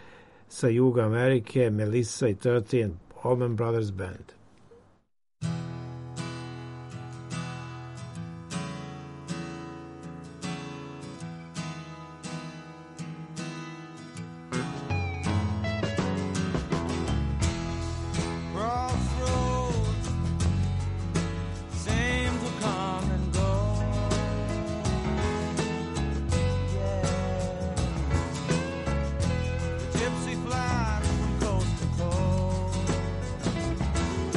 sa juga Amerike, Melissa i trinaest, Allman Brothers Band. Gypsy flies from coast to coast.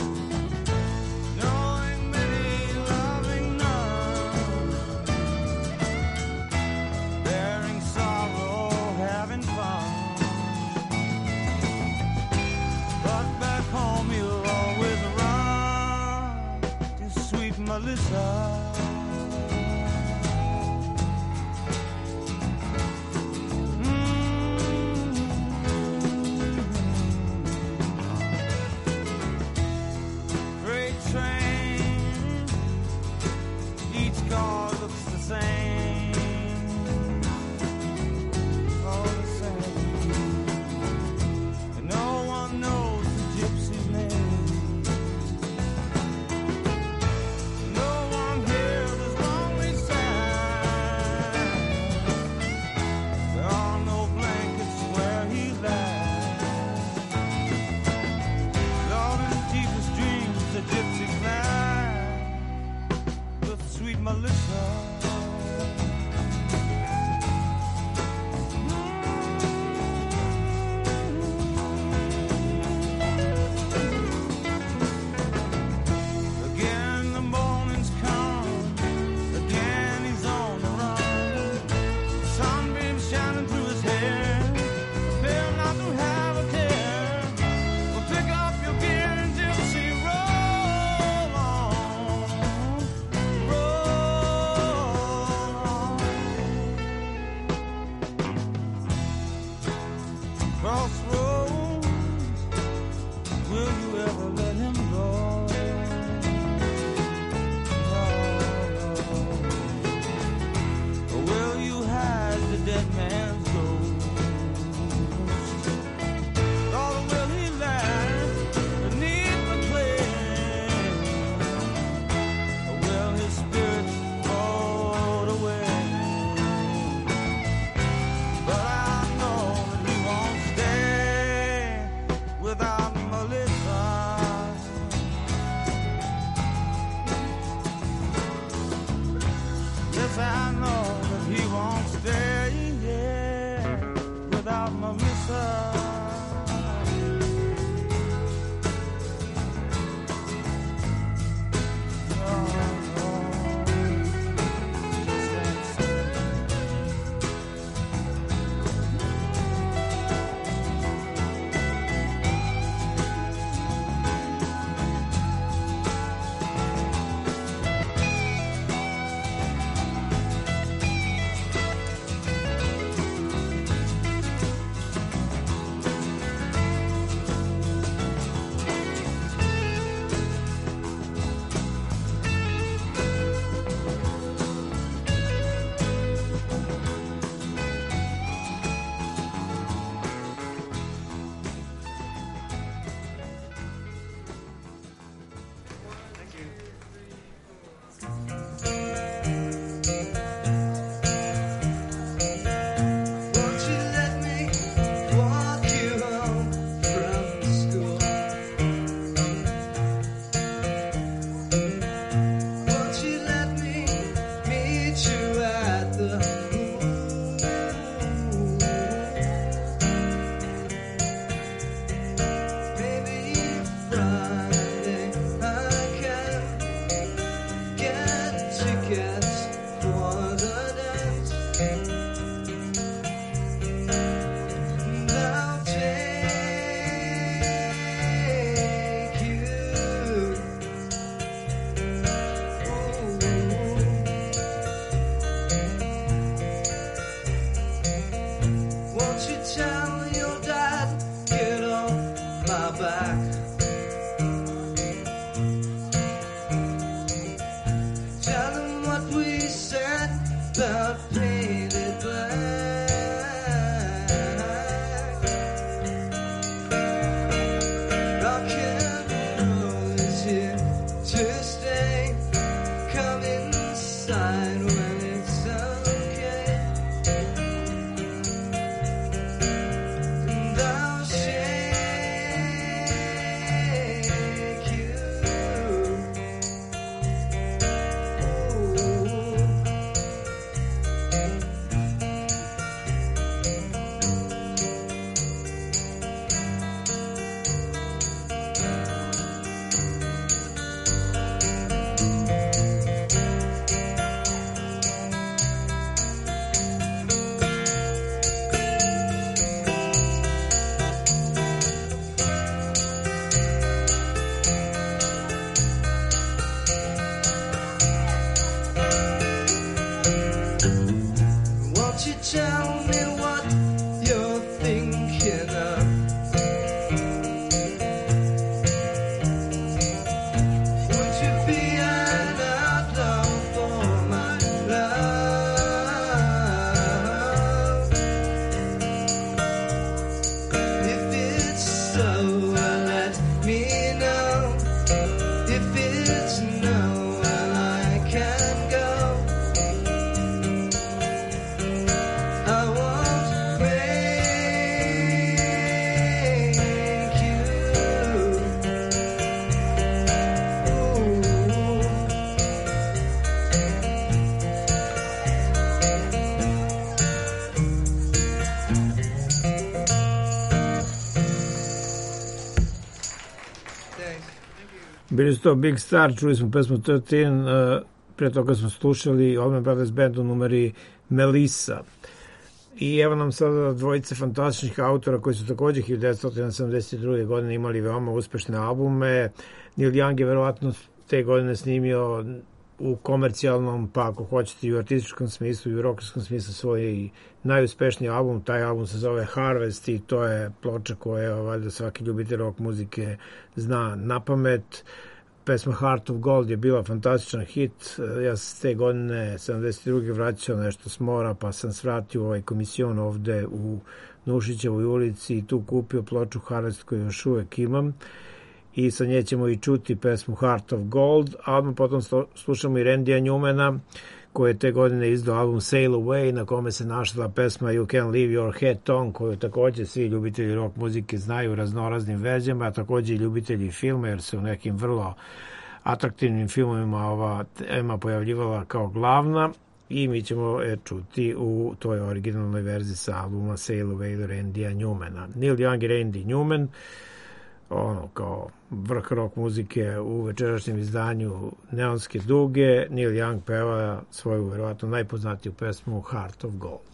Bili su to Big Star, čuli smo pesmu trinaest, uh, pre toga smo slušali Allman Brothers Band u numeri Melissa. I evo nam sada dvojice fantastičnih autora koji su takođe hiljadu devetsto sedamdeset druge. godine imali veoma uspešne albume. Neil Young je verovatno te godine snimio u komercijalnom, pa ako hoćete i u artističkom smislu i u rockerskom smislu svoj najuspešniji album. Taj album se zove Harvest i to je ploča koja valjda svaki ljubitelj rock muzike zna na pamet. Pesma Heart of Gold je bila fantastičan hit. Ja sam te godine sedamdeset druge vraćao nešto s mora, pa sam svratio ovaj komision ovde u Nušićevoj ulici i tu kupio ploču Harvest koju još uvek imam. I sa nje ćemo i čuti pesmu Heart of Gold, a potom slušamo i Randya Newmana koji je te godine izdao album Sail Away na kome se našla pesma You Can Leave Your Hat On, koju takođe svi ljubitelji rock muzike znaju u raznoraznim verzijama, a takođe i ljubitelji filma jer se u nekim vrlo atraktivnim filmovima ova tema pojavljivala kao glavna i mi ćemo je čuti u toj originalnoj verziji sa albuma Sail Away Randya Newmana. Neil Young i Randy Newman, ono kao vrh rock muzike u večerašnjem izdanju Neonske duge. Neil Young peva svoju verovatno najpoznatiju pesmu Heart of Gold.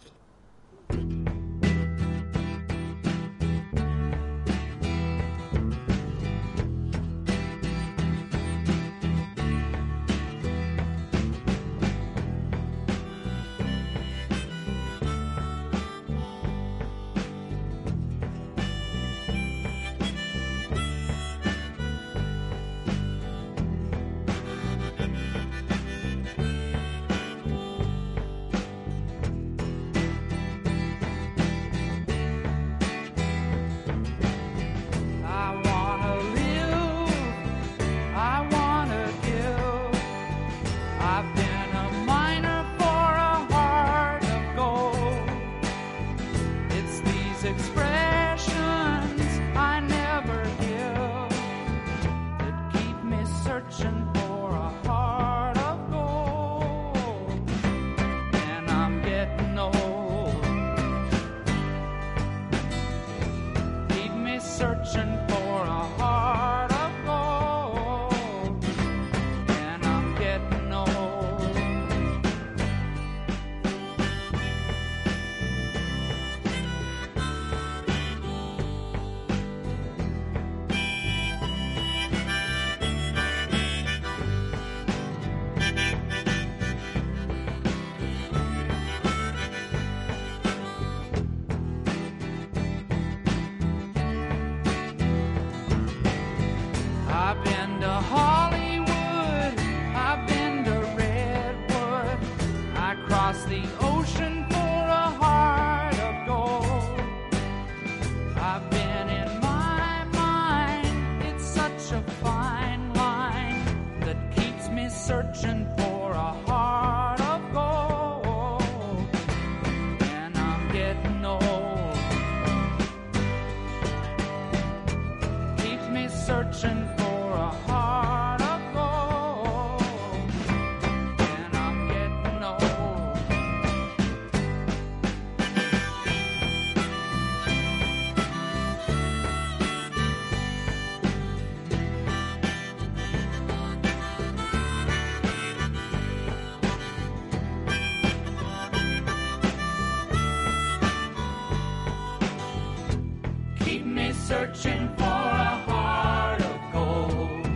Searching for a heart of gold.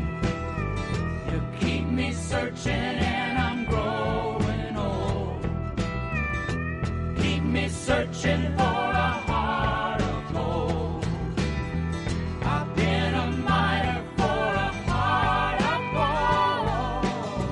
You keep me searching and I'm growing old. Keep me searching for a heart of gold. I've been a miner for a heart of gold.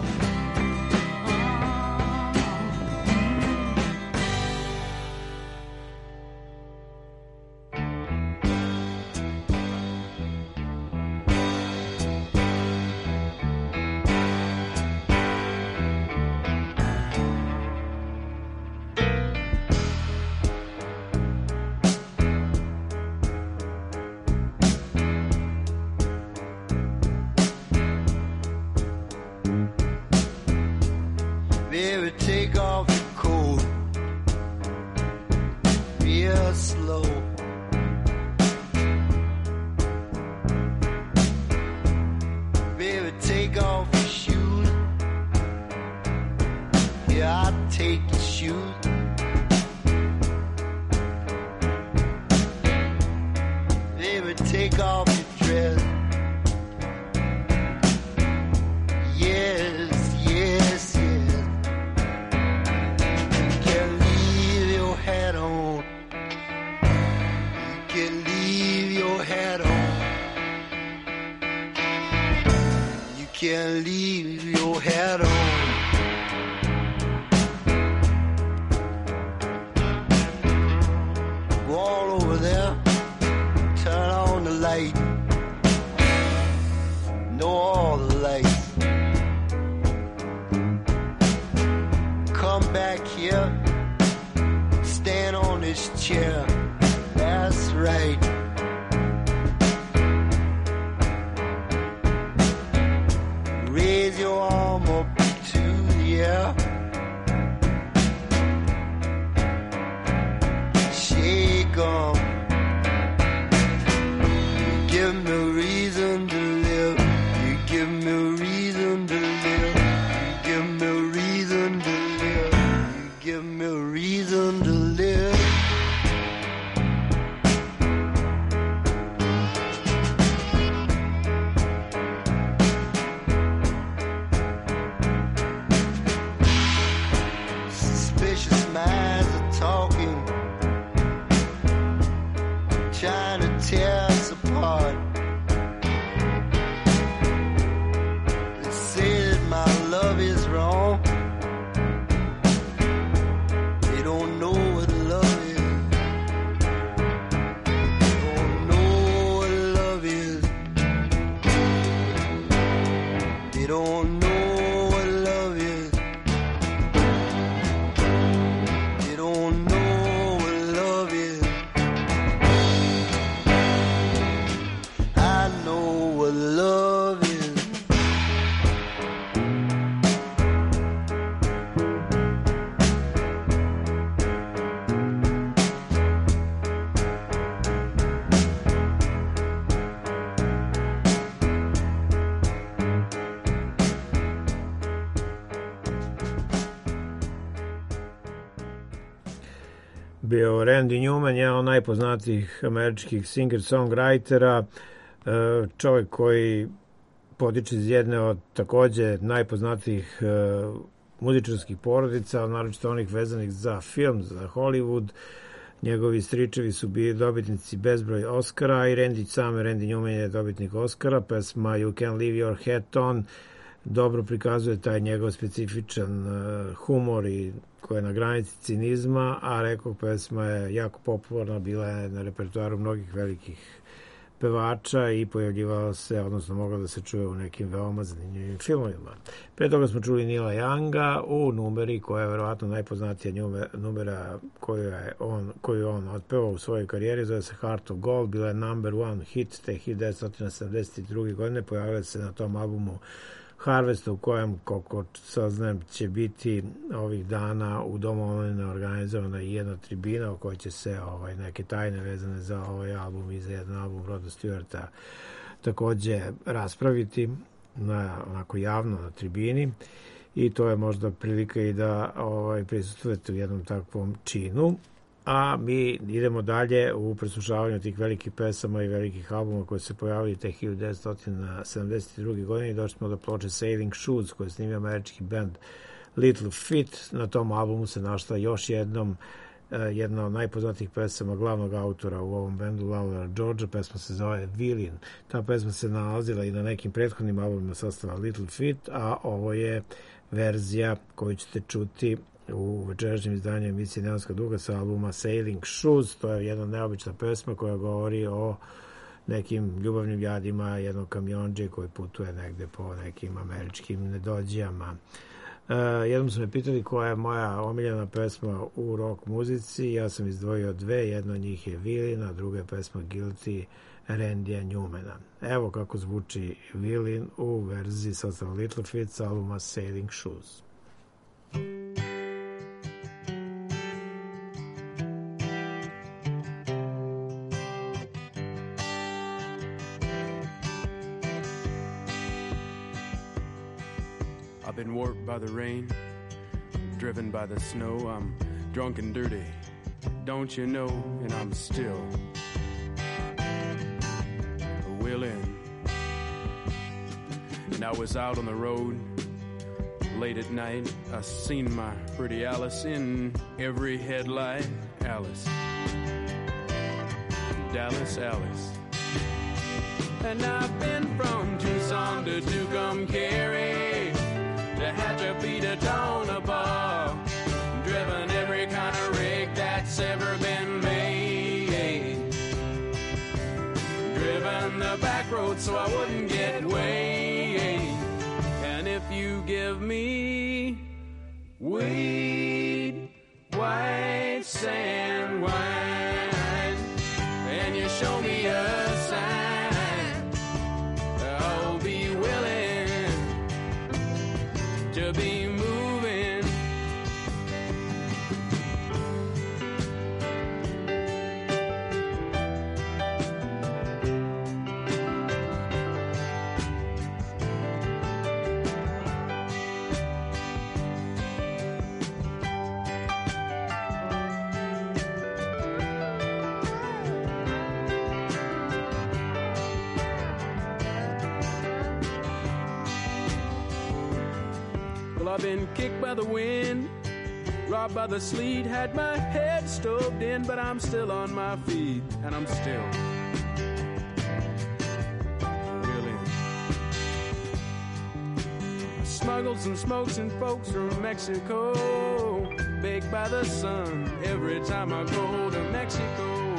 take off your dress. Yes, yes, yes. You can leave your hat on. You can leave your hat on. You can leave your hat on. Know all the lights. Come back here, stand on this chair. That's right. Raise your arm up to the air. Shake 'em. Give me a reason to live. You give me a reason to live. You give me a reason to live. You give me a reason to live. Suspicious minds are talking, trying to tear us apart. They say that my love is wrong. They don't know what love is. They don't know what love is. They don't know what love is. They don't know what love is. I know what love is. Bio Randy Newman, jedan od najpoznatijih američkih singer-songwritera, čovjek koji potiče iz jedne od takođe najpoznatijih muzičarskih porodica, naročito onih vezanih za film, za Hollywood. Njegovi stričevi su bili dobitnici bezbroj Oscara i Randy, sam Randy Newman je dobitnik Oscara. Pesma You Can Leave Your Hat On dobro prikazuje taj njegov specifičan humor i koja je na granici cinizma, a rekao, pesma je jako popularna, bila je na repertoaru mnogih velikih pevača i pojavljivala se, odnosno mogla da se čuje u nekim veoma zanimljivim filmovima. Pre toga smo čuli Neila Younga u numeri koja je verovatno najpoznatija numera koju je on, koju on otpevao u svojoj karijeri, zove se Heart of Gold, bila je number one hit te hiljadu devetsto sedamdeset druge. godine, pojavila se na tom albumu Harvest, u kojem, koliko saznajem, će biti ovih dana u Domu omladine organizovana i jedna tribina u kojoj će se ovaj, neke tajne vezane za ovaj album i za jedan album Roda Stewarta takođe raspraviti na, onako javno na tribini, i to je možda prilika i da ovaj, prisustujete u jednom takvom činu. A mi idemo dalje u preslušavanju tih velikih pesama i velikih albuma koji se pojavili te hiljadu devetsto sedamdeset druge. godine i došli smo do ploče Sailing Shoes koju je snimio američki band Little Feat. Na tom albumu se našla još jednom jedna od najpoznatijih pesama glavnog autora u ovom bendu, Lowellera Georgea. Pesma se zove Villain. Ta pesma se nalazila i na nekim prethodnim albumima sastava Little Feat, a ovo je verzija koju ćete čuti u večerašnjem izdanju emisije Neonska duga sa albuma Sailing Shoes. To je jedna neobična pesma koja govori o nekim ljubavnim jadima jednog kamionđe koji putuje negde po nekim američkim nedođijama. Uh, jednom su me pitali koja je moja omiljena pesma u rock muzici. Ja sam izdvojio dve, jedna od njih je Villain, a druga je pesma Guilty Randyja Newmana. Evo kako zvuči Villain u verziji sastava Little Feat sa albuma Sailing Shoes. I've been warped by the rain, driven by the snow. I'm drunk and dirty, don't you know? And I'm still And I was out on the road late at night. I seen my pretty Alice in every headlight. Alice, Dallas, Alice. And I've been from Tucson to Tucumcari, to Hatchapee to Tonopah, driven every kind of rig that's ever been made, driven the back road so I wouldn't get weighed. And if you give me weed, white sand wine, and you show me a sign, I'll be willing to be moving. I've been kicked by the wind, robbed by the sleet, had my head stoved in, but I'm still on my feet, and I'm still really smuggled some smokes and folks from Mexico, baked by the sun every time I go to Mexico,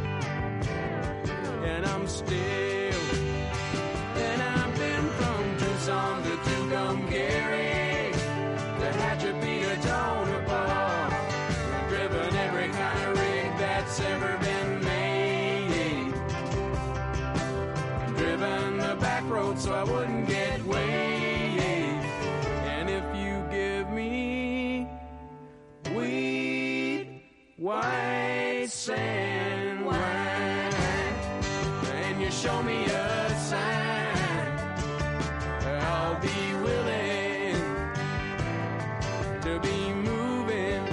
and I'm still, and I've been from Tucson to Tucumcari, Hatchapee to Tonopah, driven every kind of rig that's ever been made, driven the back road so I wouldn't get weighed. And if you give me weed, white sand wine, and you show me a sign, I'll be willing to be moving.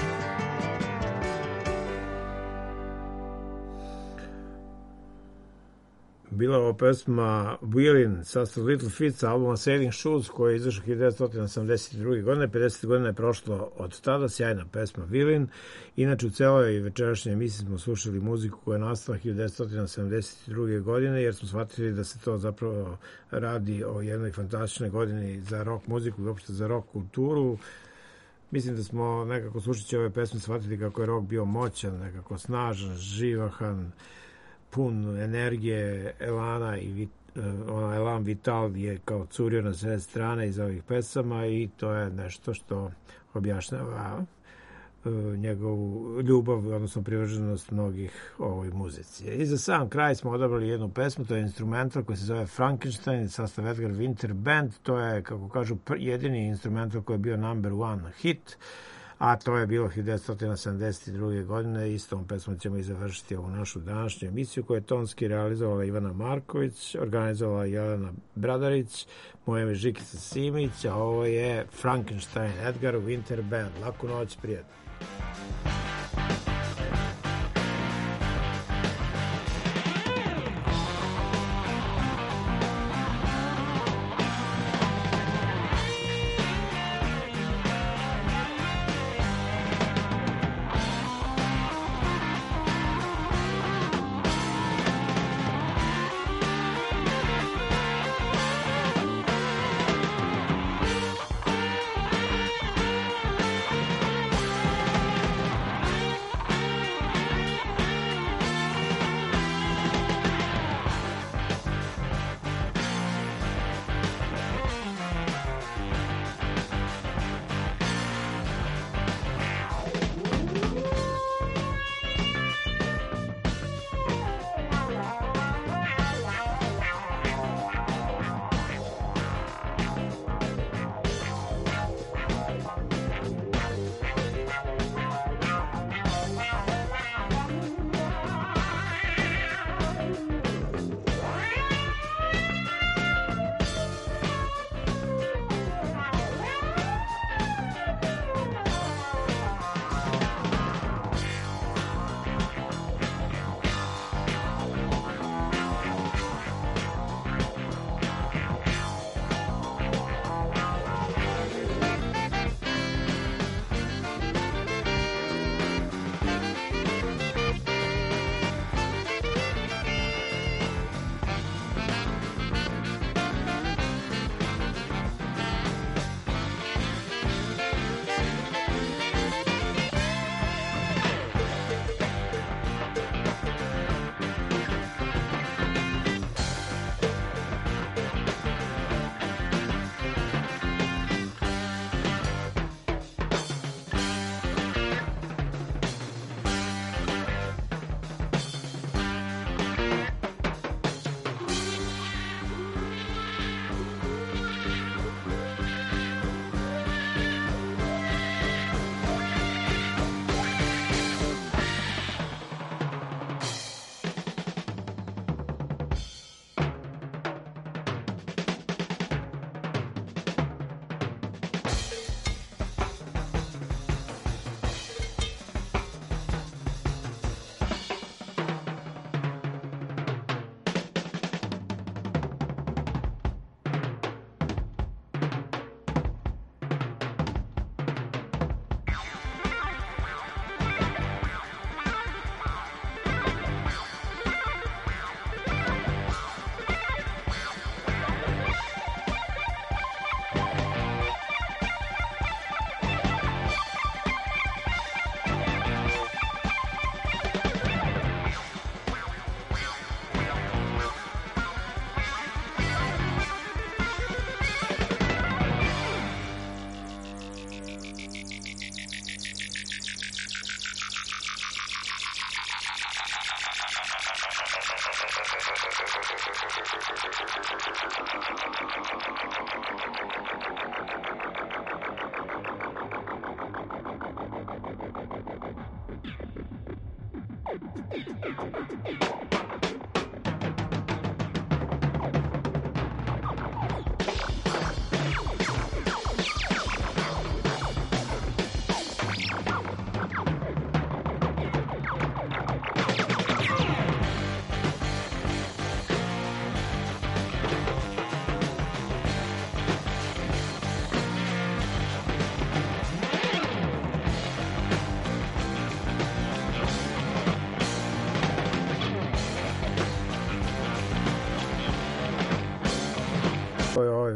Bila ova pesma Willin, sastav Little Fits, albuma Sailing Shoes, koji je izašao hiljadu devetsto osamdeset druge. godine, pedeset godina je prošlo od tada, sjajna pesma Willin. Inače, u celoj večerašnjoj emisiji smo slušali muziku koja je nastala hiljadu devetsto osamdeset druge. godine, jer smo shvatili da se to zapravo radi o jednoj fantastičnoj godini za rock muziku i uopšte za rock kulturu. Mislim da smo nekako slušajući ove pesme shvatili kako je rock bio moćan, nekako snažan, živahan, pun energije, elana i vit, ona elan vital je kao curio na sve strane iz ovih pesama i to je nešto što objašnjava njegovu ljubav, odnosno privrženost mnogih ovoj muzici. I za sam kraj smo odabrali jednu pesmu, to je instrumental koji se zove Frankenstein, sastav Edgar Winter Band. To je, kako kažu, jedini instrumental koji je bio number one hit, a to je bilo hiljadu devetsto sedamdeset druge. godine. Istom pesmom ćemo i završiti ovu našu današnju emisiju koju je tonski realizovala Ivana Marković, organizovala Jelena Bradarić, moje ime je Žikica Simić, a ovo je Frankenstein, Edgar Winter Band. Laku noć, prijatno. To je ovaj